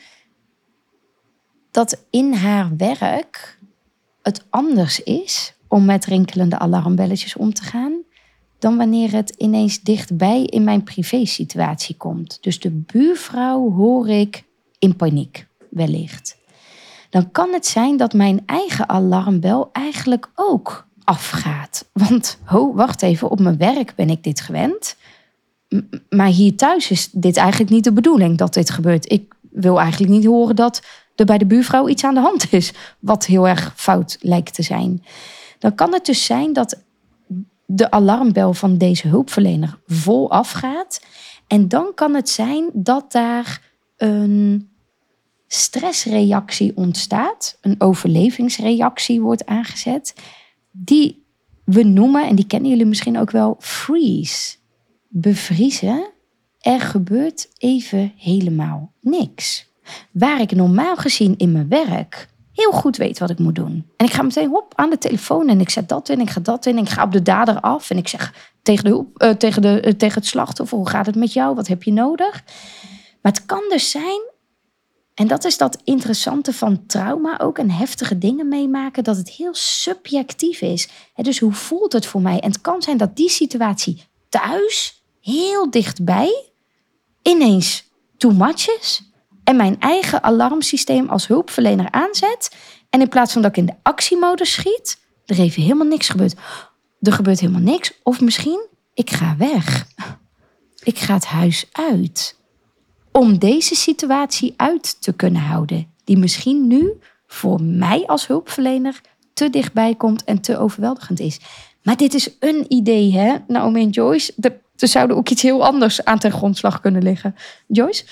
Dat in haar werk het anders is om met rinkelende alarmbelletjes om te gaan, dan wanneer het ineens dichtbij in mijn privésituatie komt. Dus de buurvrouw hoor ik in paniek, wellicht. Dan kan het zijn dat mijn eigen alarmbel eigenlijk ook afgaat. Want, ho, wacht even, op mijn werk ben ik dit gewend. M- maar hier thuis is dit eigenlijk niet de bedoeling dat dit gebeurt. Ik wil eigenlijk niet horen dat er bij de buurvrouw iets aan de hand is, wat heel erg fout lijkt te zijn. Dan kan het dus zijn dat de alarmbel van deze hulpverlener vol afgaat. En dan kan het zijn dat daar een stressreactie ontstaat. Een overlevingsreactie wordt aangezet. Die we noemen, en die kennen jullie misschien ook wel, freeze. Bevriezen. Er gebeurt even helemaal niks. Waar ik normaal gezien in mijn werk heel goed weet wat ik moet doen. En ik ga meteen hop aan de telefoon en ik zet dat in, ik ga dat in. Ik ga op de dader af en ik zeg tegen, de hulp, uh, tegen, de, uh, tegen het slachtoffer, hoe gaat het met jou? Wat heb je nodig? Maar het kan dus zijn, en dat is dat interessante van trauma ook, en heftige dingen meemaken, dat het heel subjectief is. En dus hoe voelt het voor mij? En het kan zijn dat die situatie thuis, heel dichtbij, ineens too much is. En mijn eigen alarmsysteem als hulpverlener aanzet. En in plaats van dat ik in de actiemodus schiet, er even helemaal niks gebeurt. Er gebeurt helemaal niks. Of misschien, ik ga weg. Ik ga het huis uit. Om deze situatie uit te kunnen houden. Die misschien nu voor mij als hulpverlener te dichtbij komt en te overweldigend is. Maar dit is een idee, hè, Naomi en Joyce. Er, er zouden ook iets heel anders aan ten grondslag kunnen liggen. Joyce?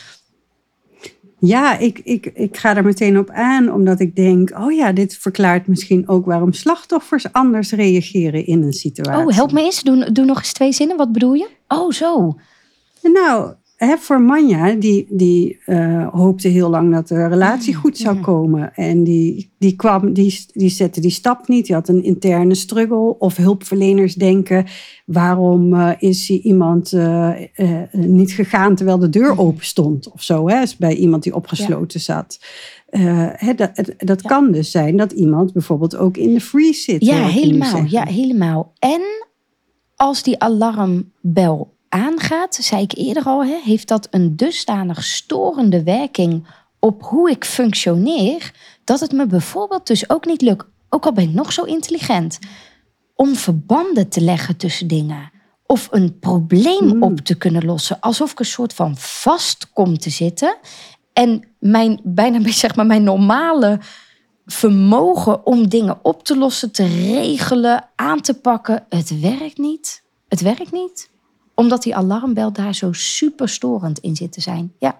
Ja, ik, ik, ik ga er meteen op aan, omdat ik denk, oh ja, dit verklaart misschien ook waarom slachtoffers anders reageren in een situatie. Oh, help me eens. Doe, doe nog eens twee zinnen. Wat bedoel je? Oh, zo. Nou, hè, voor Manja, die, die uh, hoopte heel lang dat de relatie goed zou komen. En die, die, kwam, die, die zette die stap niet. Die had een interne struggle. Of hulpverleners denken, waarom uh, is iemand uh, uh, niet gegaan terwijl de deur open stond? Of zo, hè, bij iemand die opgesloten ja. zat. Uh, hè, dat dat ja. kan dus zijn dat iemand bijvoorbeeld ook in de freeze zit. Ja, helemaal. Ja, helemaal. En als die alarmbel aangaat, zei ik eerder al, hè, heeft dat een dusdanig storende werking op hoe ik functioneer, dat het me bijvoorbeeld dus ook niet lukt, ook al ben ik nog zo intelligent, om verbanden te leggen tussen dingen. Of een probleem mm. op te kunnen lossen. Alsof ik een soort van vast kom te zitten. En mijn, bijna een beetje, zeg maar, mijn normale vermogen om dingen op te lossen, te regelen, aan te pakken, het werkt niet. Het werkt niet. Omdat die alarmbel daar zo super storend in zit te zijn. Ja,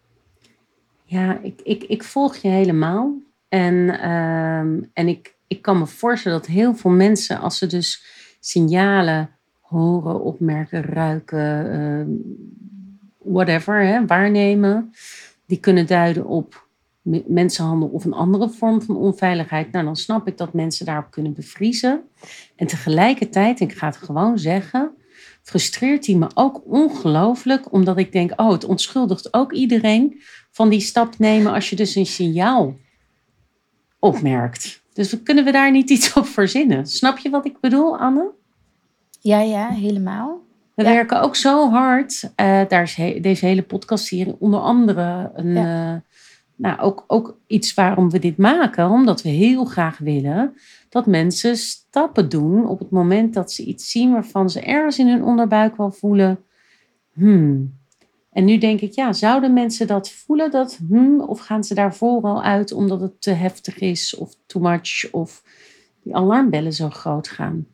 ja ik, ik, ik volg je helemaal. En, uh, en ik, ik kan me voorstellen dat heel veel mensen, als ze dus signalen horen, opmerken, ruiken, uh, whatever, hè, waarnemen, die kunnen duiden op mensenhandel of een andere vorm van onveiligheid. Nou, dan snap ik dat mensen daarop kunnen bevriezen. En tegelijkertijd, ik ga het gewoon zeggen, frustreert die me ook ongelooflijk. Omdat ik denk, oh, het onschuldigt ook iedereen van die stap nemen als je dus een signaal opmerkt. Dus kunnen we daar niet iets op verzinnen? Snap je wat ik bedoel, Anne? Ja, ja, helemaal. We Ja. werken ook zo hard. Uh, daar is he- deze hele podcastserie onder andere een, ja. uh, nou, ook, ook iets waarom we dit maken. Omdat we heel graag willen dat mensen stappen doen op het moment dat ze iets zien waarvan ze ergens in hun onderbuik wel voelen. Hmm. En nu denk ik, ja, zouden mensen dat voelen? Dat, hmm, of gaan ze daarvoor al uit omdat het te heftig is of too much of die alarmbellen zo groot gaan?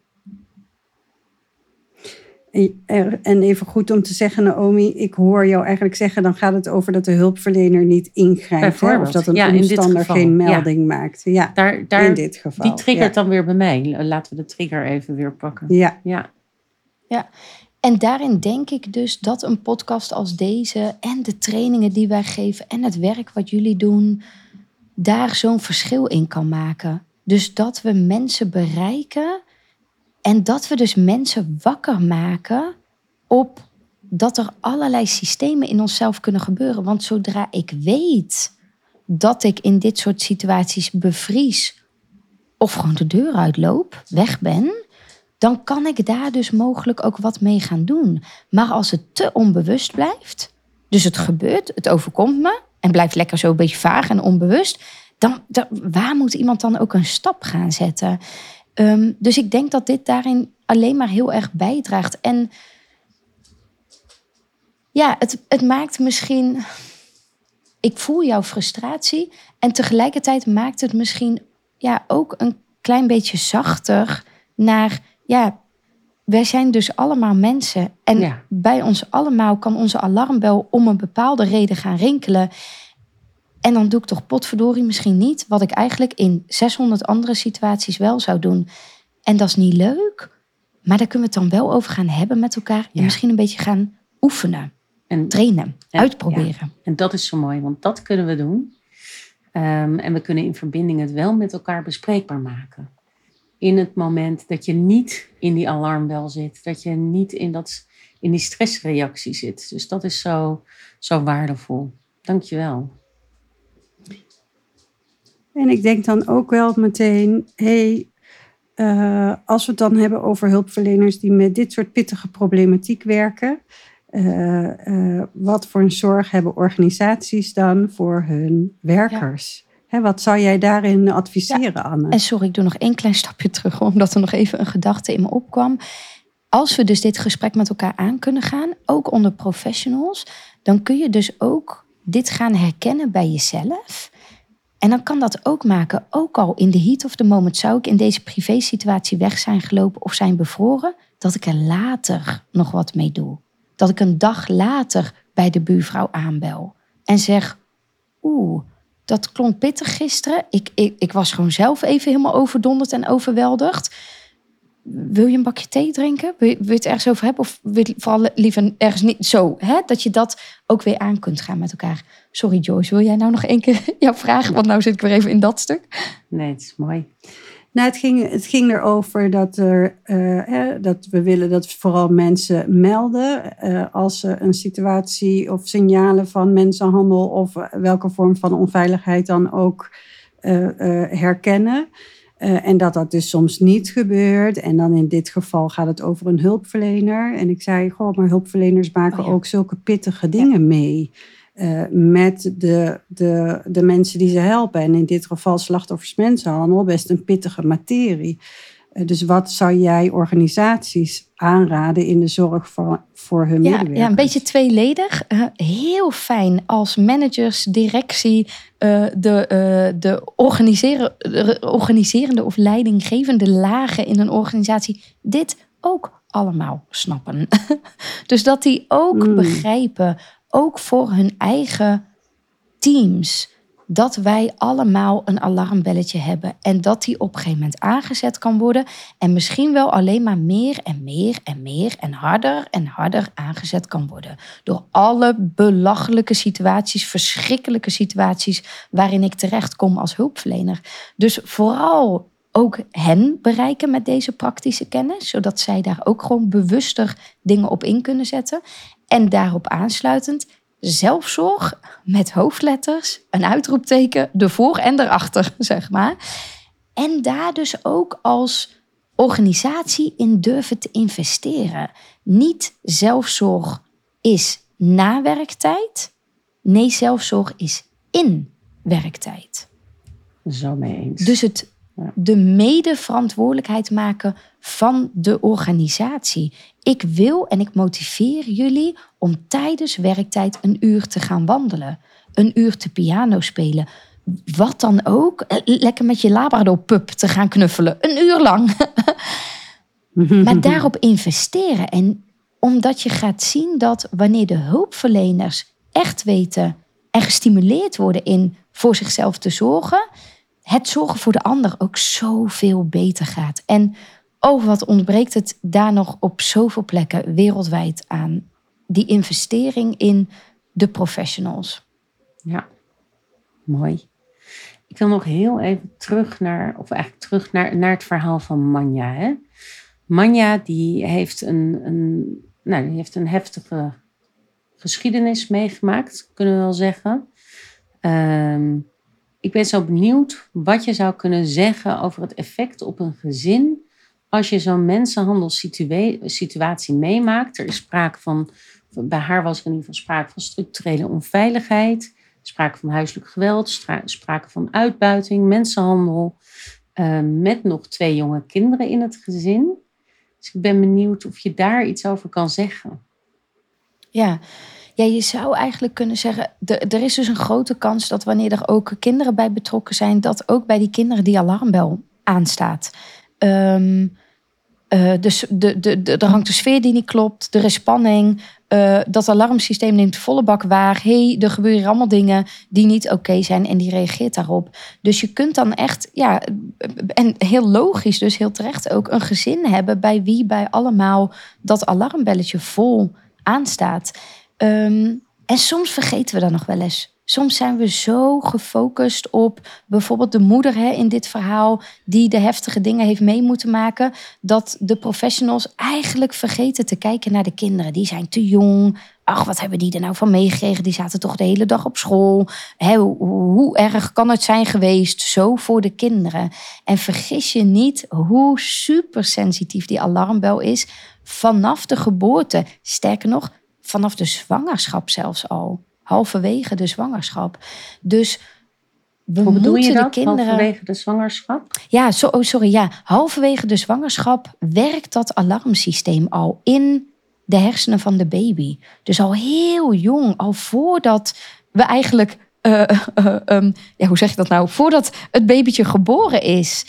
En even goed om te zeggen, Naomi, ik hoor jou eigenlijk zeggen, dan gaat het over dat de hulpverlener niet ingrijpt. Hè? Of dat een ja, omstander geen melding ja. maakt. Ja, daar, daar, in dit geval. Die triggert ja. dan weer bij mij. Laten we de trigger even weer pakken. Ja. ja. Ja. En daarin denk ik dus dat een podcast als deze en de trainingen die wij geven en het werk wat jullie doen, daar zo'n verschil in kan maken. Dus dat we mensen bereiken en dat we dus mensen wakker maken op dat er allerlei systemen in onszelf kunnen gebeuren. Want zodra ik weet dat ik in dit soort situaties bevries of gewoon de deur uitloop, weg ben, dan kan ik daar dus mogelijk ook wat mee gaan doen. Maar als het te onbewust blijft, dus het gebeurt, het overkomt me en blijft lekker zo een beetje vaag en onbewust, dan, dan waar moet iemand dan ook een stap gaan zetten? Um, dus ik denk dat dit daarin alleen maar heel erg bijdraagt. En ja, het, het maakt misschien, ik voel jouw frustratie en tegelijkertijd maakt het misschien ja, ook een klein beetje zachter naar, ja, wij zijn dus allemaal mensen. En ja. bij ons allemaal kan onze alarmbel om een bepaalde reden gaan rinkelen. En dan doe ik toch potverdorie misschien niet wat ik eigenlijk in zeshonderd andere situaties wel zou doen. En dat is niet leuk, maar daar kunnen we het dan wel over gaan hebben met elkaar. En ja. misschien een beetje gaan oefenen, en, trainen, en, uitproberen. Ja. En dat is zo mooi, want dat kunnen we doen. Um, en we kunnen in verbinding het wel met elkaar bespreekbaar maken. In het moment dat je niet in die alarmbel zit. Dat je niet in, dat, in die stressreactie zit. Dus dat is zo, zo waardevol. Dank je wel. En ik denk dan ook wel meteen, hey, uh, als we het dan hebben over hulpverleners die met dit soort pittige problematiek werken. Uh, uh, wat voor een zorg hebben organisaties dan voor hun werkers? Ja. Hè, wat zou jij daarin adviseren, ja. Anne? En sorry, ik doe nog één klein stapje terug, omdat er nog even een gedachte in me opkwam. Als we dus dit gesprek met elkaar aan kunnen gaan, ook onder professionals, dan kun je dus ook dit gaan herkennen bij jezelf. En dan kan dat ook maken, ook al in de heat of the moment zou ik in deze privésituatie weg zijn gelopen of zijn bevroren, dat ik er later nog wat mee doe. Dat ik een dag later bij de buurvrouw aanbel en zeg, oeh, dat klonk pittig gisteren. Ik, ik, ik was gewoon zelf even helemaal overdonderd en overweldigd. Wil je een bakje thee drinken? Wil je, wil je het ergens over hebben? Of wil je vooral liever ergens niet zo? Hè? Dat je dat ook weer aan kunt gaan met elkaar. Sorry Joyce, wil jij nou nog één keer jouw vraag? Want nou zit ik weer even in dat stuk. Nee, het is mooi. Nou, het ging, het ging erover dat, er, uh, eh, dat we willen dat vooral mensen melden uh, als ze een situatie of signalen van mensenhandel of welke vorm van onveiligheid dan ook uh, uh, herkennen. Uh, en dat dat dus soms niet gebeurt. En dan in dit geval gaat het over een hulpverlener. En ik zei, goh, maar hulpverleners maken oh ja. ook zulke pittige dingen ja. mee. Uh, met de, de, de mensen die ze helpen. En in dit geval slachtoffers mensenhandel, best een pittige materie. Uh, dus wat zou jij organisaties aanraden in de zorg voor, voor hun ja, medewerkers? Ja, een beetje tweeledig. Uh, heel fijn als managers, directie, uh, de, uh, de, organiseren, de organiserende of leidinggevende lagen in een organisatie dit ook allemaal snappen. Dus dat die ook mm. begrijpen, ook voor hun eigen teams, dat wij allemaal een alarmbelletje hebben en dat die op een gegeven moment aangezet kan worden en misschien wel alleen maar meer en meer en meer en harder en harder aangezet kan worden. Door alle belachelijke situaties, verschrikkelijke situaties waarin ik terecht kom als hulpverlener. Dus vooral ook hen bereiken met deze praktische kennis. Zodat zij daar ook gewoon bewuster dingen op in kunnen zetten. En daarop aansluitend zelfzorg met hoofdletters, een uitroepteken, ervoor en erachter, zeg maar. En daar dus ook als organisatie in durven te investeren. Niet zelfzorg is na werktijd. Nee, zelfzorg is in werktijd. Zo mee eens. Dus het, ja. de mede-verantwoordelijkheid maken van de organisatie. Ik wil en ik motiveer jullie om tijdens werktijd een uur te gaan wandelen. Een uur te piano spelen. Wat dan ook. Lekker met je Labrador-pup te gaan knuffelen. Een uur lang. Maar daarop investeren. En omdat je gaat zien dat wanneer de hulpverleners echt weten en gestimuleerd worden in voor zichzelf te zorgen, het zorgen voor de ander ook zoveel beter gaat. En oh, wat ontbreekt het daar nog op zoveel plekken wereldwijd aan. Die investering in de professionals. Ja, mooi. Ik wil nog heel even terug naar, of eigenlijk terug naar, naar het verhaal van Manja. Hè? Manja die heeft een, een, nou, die heeft een heftige geschiedenis meegemaakt, kunnen we wel zeggen. Um, ik ben zo benieuwd wat je zou kunnen zeggen over het effect op een gezin als je zo'n mensenhandelssituatie meemaakt. Er is sprake van, bij haar was er in ieder geval sprake van structurele onveiligheid, sprake van huiselijk geweld, sprake van uitbuiting, mensenhandel, uh, met nog twee jonge kinderen in het gezin. Dus ik ben benieuwd of je daar iets over kan zeggen. Ja, ja je zou eigenlijk kunnen zeggen, de, er is dus een grote kans dat wanneer er ook kinderen bij betrokken zijn, dat ook bij die kinderen die alarmbel aanstaat. Um, uh, dus de, de, de, er hangt een sfeer die niet klopt, er is spanning. Uh, dat alarmsysteem neemt volle bak waar. Hé, hey, er gebeuren allemaal dingen die niet oké okay zijn en die reageert daarop. Dus je kunt dan echt, ja, en heel logisch, dus heel terecht ook, een gezin hebben bij wie bij allemaal dat alarmbelletje vol aanstaat. Um, en soms vergeten we dat nog wel eens. Soms zijn we zo gefocust op bijvoorbeeld de moeder hè, in dit verhaal, die de heftige dingen heeft mee moeten maken, dat de professionals eigenlijk vergeten te kijken naar de kinderen. Die zijn te jong. Ach, wat hebben die er nou van meegekregen? Die zaten toch de hele dag op school. Hè, hoe, hoe erg kan het zijn geweest? Zo voor de kinderen. En vergis je niet hoe supersensitief die alarmbel is vanaf de geboorte. Sterker nog, vanaf de zwangerschap zelfs al. Halverwege de zwangerschap. Dus we Hoe bedoel moeten je dat? de kinderen. Halverwege de zwangerschap? Ja, so, oh, sorry. Ja, halverwege de zwangerschap werkt dat alarmsysteem al in de hersenen van de baby. Dus al heel jong, al voordat we eigenlijk, uh, uh, um, ja, hoe zeg je dat nou? Voordat het babytje geboren is,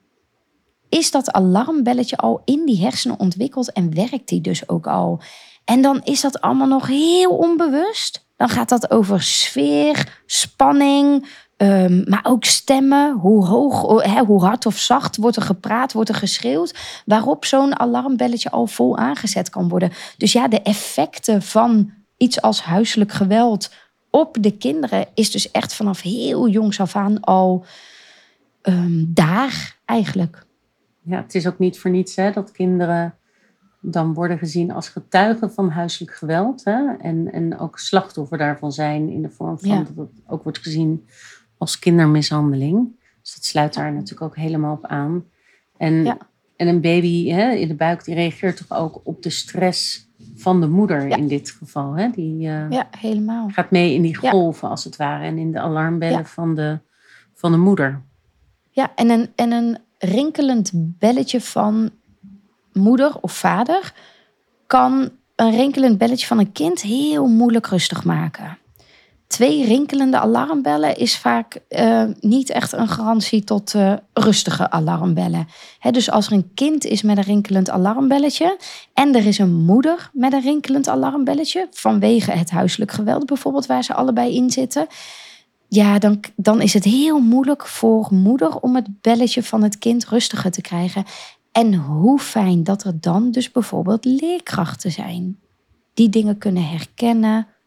is dat alarmbelletje al in die hersenen ontwikkeld en werkt die dus ook al. En dan is dat allemaal nog heel onbewust. Dan gaat dat over sfeer, spanning, um, maar ook stemmen. Hoe hoog, he, hoe hard of zacht wordt er gepraat, wordt er geschreeuwd. Waarop zo'n alarmbelletje al vol aangezet kan worden. Dus ja, de effecten van iets als huiselijk geweld op de kinderen is dus echt vanaf heel jongs af aan al um, daar eigenlijk. Ja, het is ook niet voor niets hè, dat kinderen dan worden gezien als getuigen van huiselijk geweld. Hè? En, en ook slachtoffer daarvan zijn in de vorm van ja. dat het ook wordt gezien als kindermishandeling. Dus dat sluit daar natuurlijk ook helemaal op aan. En, ja. en een baby hè, in de buik die reageert toch ook op de stress van de moeder ja. in dit geval. Hè? Die uh, ja, helemaal. gaat mee in die golven ja. als het ware. En in de alarmbellen ja. van, de, van de moeder. Ja, en een, en een rinkelend belletje van moeder of vader kan een rinkelend belletje van een kind heel moeilijk rustig maken. Twee rinkelende alarmbellen is vaak uh, niet echt een garantie tot uh, rustige alarmbellen. He, dus als er een kind is met een rinkelend alarmbelletje en er is een moeder met een rinkelend alarmbelletje, vanwege het huiselijk geweld bijvoorbeeld, waar ze allebei in zitten, ja, dan, dan is het heel moeilijk voor moeder om het belletje van het kind rustiger te krijgen. En hoe fijn dat er dan dus bijvoorbeeld leerkrachten zijn die dingen kunnen herkennen,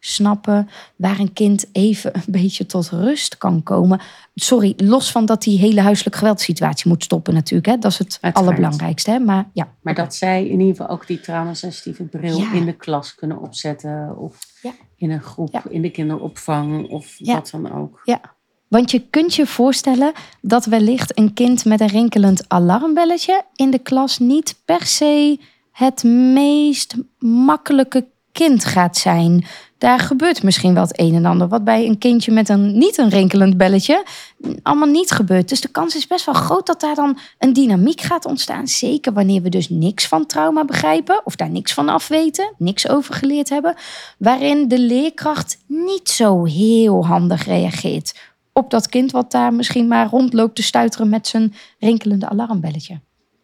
snappen, waar een kind even een beetje tot rust kan komen. Sorry, los van dat die hele huiselijk geweldsituatie moet stoppen natuurlijk. Hè? Dat is het Uiteraard. allerbelangrijkste. Hè? Maar, ja, Maar okay. dat zij in ieder geval ook die traumasensitieve bril Ja. in de klas kunnen opzetten. Of Ja. in een groep, Ja. in de kinderopvang of Ja. wat dan ook. Ja, want je kunt je voorstellen dat wellicht een kind met een rinkelend alarmbelletje in de klas niet per se het meest makkelijke kind gaat zijn. Daar gebeurt misschien wel het een en ander wat bij een kindje met een niet een rinkelend belletje allemaal niet gebeurt. Dus de kans is best wel groot dat daar dan een dynamiek gaat ontstaan. Zeker wanneer we dus niks van trauma begrijpen of daar niks van afweten, niks over geleerd hebben, waarin de leerkracht niet zo heel handig reageert op dat kind wat daar misschien maar rondloopt te stuiteren met zijn rinkelende alarmbelletje.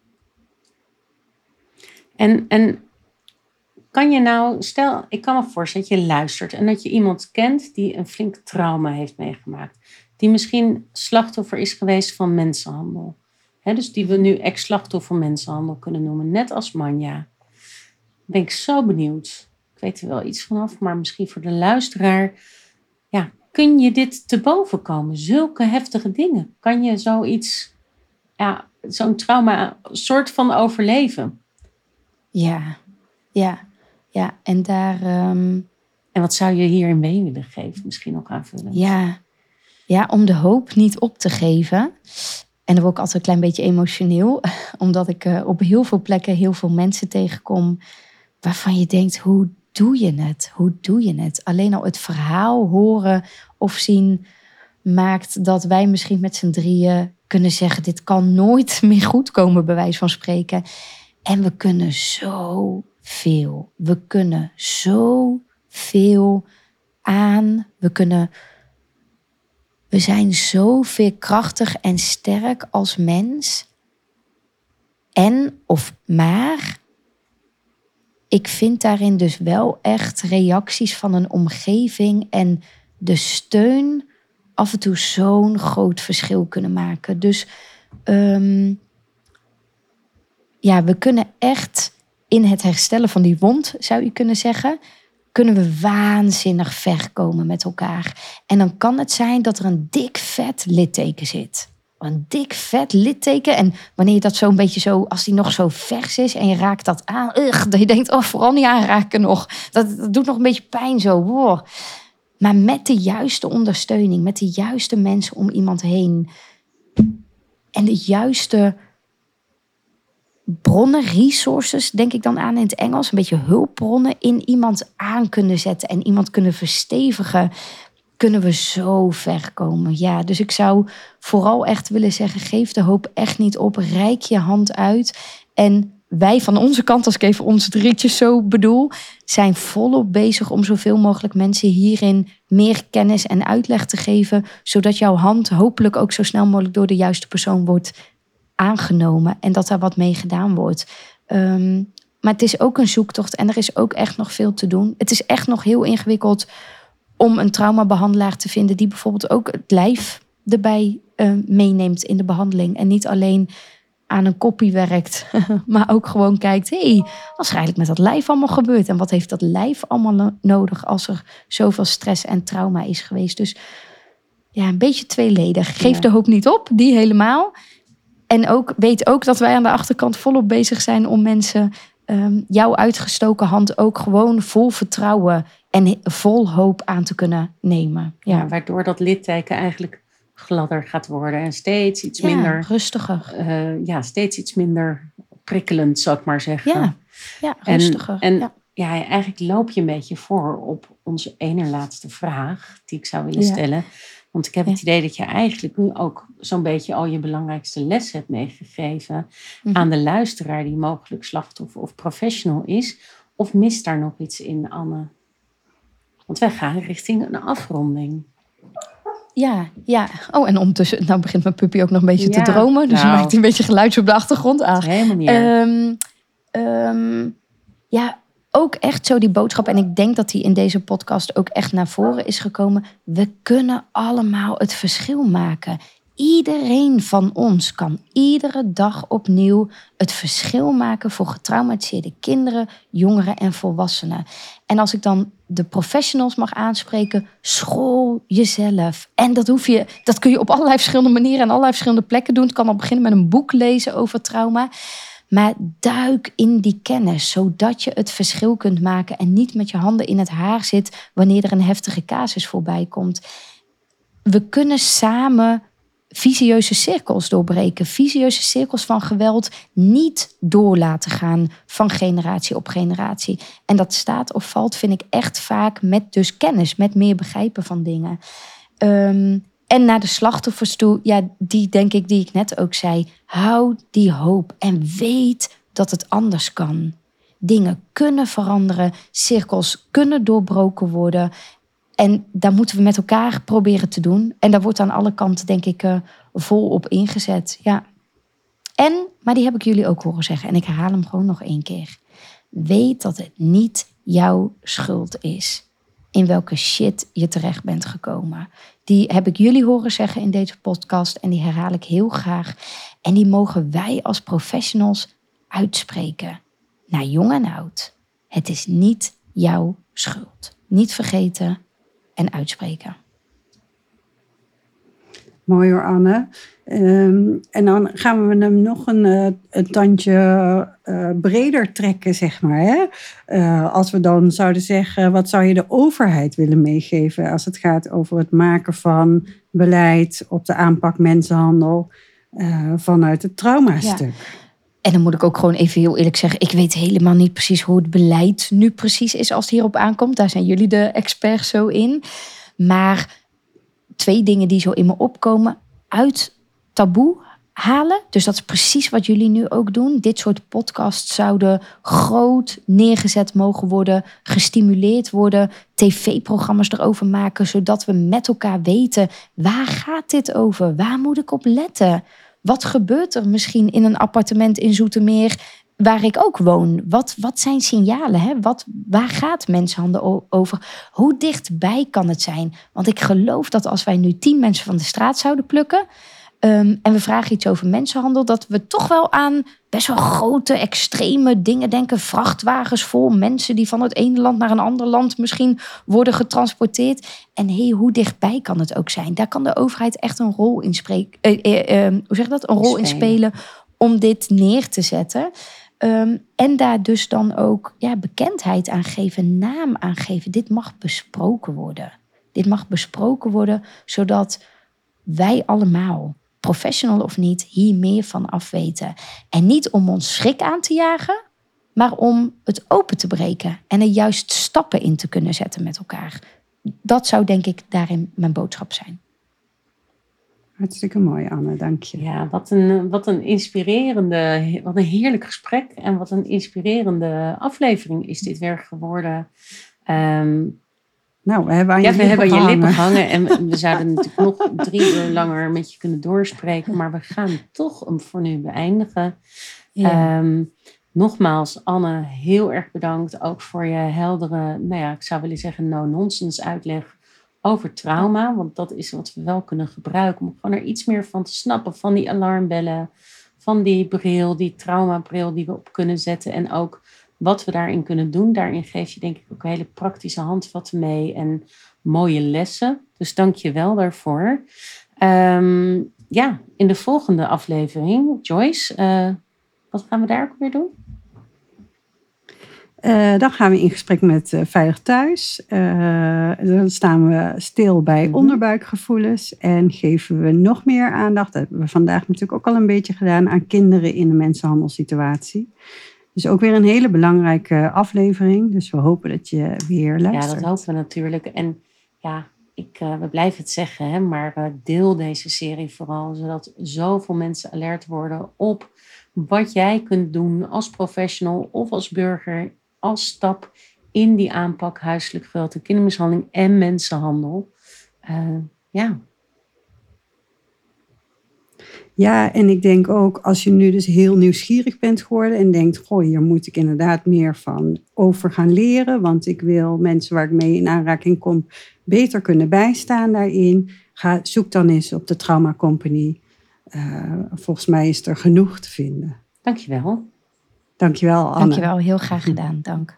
En, en kan je nou, stel, ik kan me voorstellen dat je luistert en dat je iemand kent die een flink trauma heeft meegemaakt. Die misschien slachtoffer is geweest van mensenhandel. He, dus die we nu ex-slachtoffer mensenhandel kunnen noemen. Net als Manja. Ben ik zo benieuwd. Ik weet er wel iets vanaf, maar misschien voor de luisteraar. Ja, kun je dit te boven komen? Zulke heftige dingen. Kan je zoiets, ja, zo'n trauma soort van overleven? Ja, ja, ja. En daar... Um... En wat zou je hierin mee willen geven? Misschien nog aanvullen. Ja. ja, om de hoop niet op te geven. En dan word ik altijd een klein beetje emotioneel. Omdat ik uh, op heel veel plekken heel veel mensen tegenkom waarvan je denkt, hoe doe je het? Hoe doe je het? Alleen al het verhaal horen of zien maakt dat wij misschien met z'n drieën kunnen zeggen, dit kan nooit meer goed komen, bij wijze van spreken. En we kunnen zoveel. We kunnen zoveel aan. We kunnen... We zijn zo veerkrachtig en sterk als mens. En, of maar... Ik vind daarin dus wel echt reacties van een omgeving en de steun af en toe zo'n groot verschil kunnen maken. Dus um, ja, we kunnen echt in het herstellen van die wond, zou je kunnen zeggen, kunnen we waanzinnig ver komen met elkaar. En dan kan het zijn dat er een dik vet litteken zit. Een dik vet litteken. En wanneer je dat zo een beetje zo, als die nog zo vers is en je raakt dat aan, ugh, dat je denkt, oh, vooral niet aanraken nog. Dat, dat doet nog een beetje pijn zo. Wow. Maar met de juiste ondersteuning, met de juiste mensen om iemand heen en de juiste bronnen, resources, denk ik dan aan in het Engels, een beetje hulpbronnen in iemand aan kunnen zetten en iemand kunnen verstevigen, kunnen we zo ver komen. Ja, dus ik zou vooral echt willen zeggen, geef de hoop echt niet op. Reik je hand uit. En wij van onze kant, als ik even ons drietjes zo bedoel, zijn volop bezig om zoveel mogelijk mensen hierin meer kennis en uitleg te geven, zodat jouw hand hopelijk ook zo snel mogelijk door de juiste persoon wordt aangenomen en dat daar wat mee gedaan wordt. Um, maar het is ook een zoektocht en er is ook echt nog veel te doen. Het is echt nog heel ingewikkeld om een traumabehandelaar te vinden die bijvoorbeeld ook het lijf erbij uh, meeneemt in de behandeling. En niet alleen aan een koppie werkt, maar ook gewoon kijkt, hé, hey, wat is er eigenlijk met dat lijf allemaal gebeurd? En wat heeft dat lijf allemaal no- nodig als er zoveel stress en trauma is geweest? Dus ja, een beetje tweeledig. Geef ja. de hoop niet op, die helemaal. En ook, weet ook dat wij aan de achterkant volop bezig zijn om mensen um, jouw uitgestoken hand ook gewoon vol vertrouwen en vol hoop aan te kunnen nemen. Ja. Ja, waardoor dat litteken eigenlijk gladder gaat worden en steeds iets ja, minder rustiger. Uh, ja, steeds iets minder prikkelend, zou ik maar zeggen. Ja, ja rustiger. En, en ja. ja, eigenlijk loop je een beetje voor op onze ene laatste vraag die ik zou willen ja. stellen. Want ik heb het idee dat je eigenlijk nu ook zo'n beetje al je belangrijkste les hebt meegegeven mm-hmm. aan de luisteraar die mogelijk slachtoffer of professional is. Of mist daar nog iets in, Anne? Want wij gaan richting een afronding. Ja, ja. Oh, en ondertussen nou begint mijn puppy ook nog een beetje ja, te dromen. Dus nou, hij maakt een beetje geluidje op de achtergrond aan. Helemaal niet. Um, um, ja, ook echt zo die boodschap. En ik denk dat die in deze podcast ook echt naar voren is gekomen. We kunnen allemaal het verschil maken. iedereen van ons kan iedere dag opnieuw het verschil maken voor getraumatiseerde kinderen, jongeren en volwassenen. En als ik dan de professionals mag aanspreken, school jezelf. En dat, hoef je, dat kun je op allerlei verschillende manieren en allerlei verschillende plekken doen. Het kan al beginnen met een boek lezen over trauma. Maar duik in die kennis, zodat je het verschil kunt maken en niet met je handen in het haar zit wanneer er een heftige casus voorbij komt. We kunnen samen visieuze cirkels doorbreken. Visieuze cirkels van geweld niet door laten gaan van generatie op generatie. En dat staat of valt, vind ik, echt vaak met dus kennis, met meer begrijpen van dingen. Um, en naar de slachtoffers toe, ja, die denk ik, die ik net ook zei. Hou die hoop en weet dat het anders kan. Dingen kunnen veranderen, cirkels kunnen doorbroken worden. En daar moeten we met elkaar proberen te doen. En daar wordt aan alle kanten, denk ik, uh, volop ingezet. Ja. En, maar die heb ik jullie ook horen zeggen. En ik herhaal hem gewoon nog één keer. Weet dat het niet jouw schuld is in welke shit je terecht bent gekomen. Die heb ik jullie horen zeggen in deze podcast. En die herhaal ik heel graag. En die mogen wij als professionals uitspreken. Naar jong en oud. Het is niet jouw schuld. Niet vergeten en uitspreken. Mooi hoor, Anne. Um, en dan gaan we hem nog een, uh, een tandje uh, breder trekken, zeg maar. Hè? Uh, als we dan zouden zeggen, wat zou je de overheid willen meegeven als het gaat over het maken van beleid op de aanpak mensenhandel uh, vanuit het traumastuk? Ja. En dan moet ik ook gewoon even heel eerlijk zeggen, ik weet helemaal niet precies hoe het beleid nu precies is als het hierop aankomt. Daar zijn jullie de experts zo in. Maar twee dingen die zo in me opkomen. Uit taboe halen. Dus dat is precies wat jullie nu ook doen. Dit soort podcasts zouden groot neergezet mogen worden. Gestimuleerd worden. tv-programma's erover maken. Zodat we met elkaar weten, waar gaat dit over? Waar moet ik op letten? Wat gebeurt er misschien in een appartement in Zoetermeer waar ik ook woon? Wat, wat zijn signalen? Hè? Wat, waar gaat mensenhandel over? Hoe dichtbij kan het zijn? Want ik geloof dat als wij nu tien mensen van de straat zouden plukken Um, en we vragen iets over mensenhandel, dat we toch wel aan best wel grote, extreme dingen denken. Vrachtwagens vol mensen die van het ene land naar een ander land misschien worden getransporteerd. En hey, hoe dichtbij kan het ook zijn? Daar kan de overheid echt een rol in spreken. Uh, uh, uh, hoe zeg je dat? Een rol in spelen om dit neer te zetten. Um, en daar dus dan ook ja, bekendheid aan geven, naam aan geven. Dit mag besproken worden. Dit mag besproken worden, zodat wij allemaal, professional of niet, hier meer van afweten. En niet om ons schrik aan te jagen, maar om het open te breken en er juist stappen in te kunnen zetten met elkaar. Dat zou denk ik daarin mijn boodschap zijn. Hartstikke mooi, Anne, dank je. Ja, wat een, wat een inspirerende, wat een heerlijk gesprek en wat een inspirerende aflevering is dit weer geworden. Um, Nou, we hebben aan, ja, je, we lippen hebben aan je lippen gehangen. gehangen en we zouden natuurlijk nog drie uur langer met je kunnen doorspreken, maar we gaan toch hem voor nu beëindigen. Ja. Um, nogmaals, Anne, heel erg bedankt ook voor je heldere, nou ja, ik zou willen zeggen no-nonsense uitleg over trauma, want dat is wat we wel kunnen gebruiken om gewoon er iets meer van te snappen, van die alarmbellen, van die bril, die traumabril die we op kunnen zetten en ook wat we daarin kunnen doen. Daarin geef je denk ik ook hele praktische handvatten mee en mooie lessen. Dus dank je wel daarvoor. Um, ja, in de volgende aflevering, Joyce, uh, wat gaan we daar ook weer doen? Uh, dan gaan we in gesprek met uh, Veilig Thuis. Uh, dan staan we stil bij mm-hmm. onderbuikgevoelens en geven we nog meer aandacht. Dat hebben we vandaag natuurlijk ook al een beetje gedaan aan kinderen in een mensenhandelsituatie. Dus ook weer een hele belangrijke aflevering. Dus we hopen dat je weer luistert. Ja, dat hopen we natuurlijk. En ja, ik, uh, we blijven het zeggen, hè, maar uh, deel deze serie vooral, zodat zoveel mensen alert worden op wat jij kunt doen als professional of als burger als stap in die aanpak huiselijk geweld en kindermishandeling en mensenhandel. Uh, ja. Ja, en ik denk ook als je nu dus heel nieuwsgierig bent geworden en denkt, goh, hier moet ik inderdaad meer van over gaan leren, want ik wil mensen waar ik mee in aanraking kom beter kunnen bijstaan daarin. Ga, zoek dan eens op de Trauma Company. Uh, volgens mij is er genoeg te vinden. Dankjewel. Dankjewel, Anne. Dankjewel, heel graag gedaan. Dank.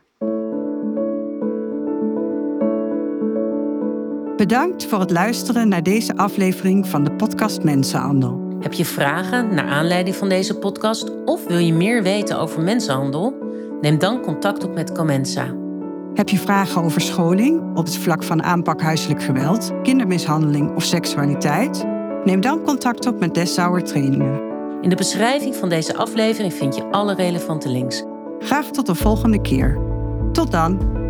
Bedankt voor het luisteren naar deze aflevering van de podcast Mensenhandel. Heb je vragen naar aanleiding van deze podcast of wil je meer weten over mensenhandel? Neem dan contact op met Comensa. Heb je vragen over scholing op het vlak van aanpak huiselijk geweld, kindermishandeling of seksualiteit? Neem dan contact op met Dessauer Trainingen. In de beschrijving van deze aflevering vind je alle relevante links. Graag tot de volgende keer. Tot dan!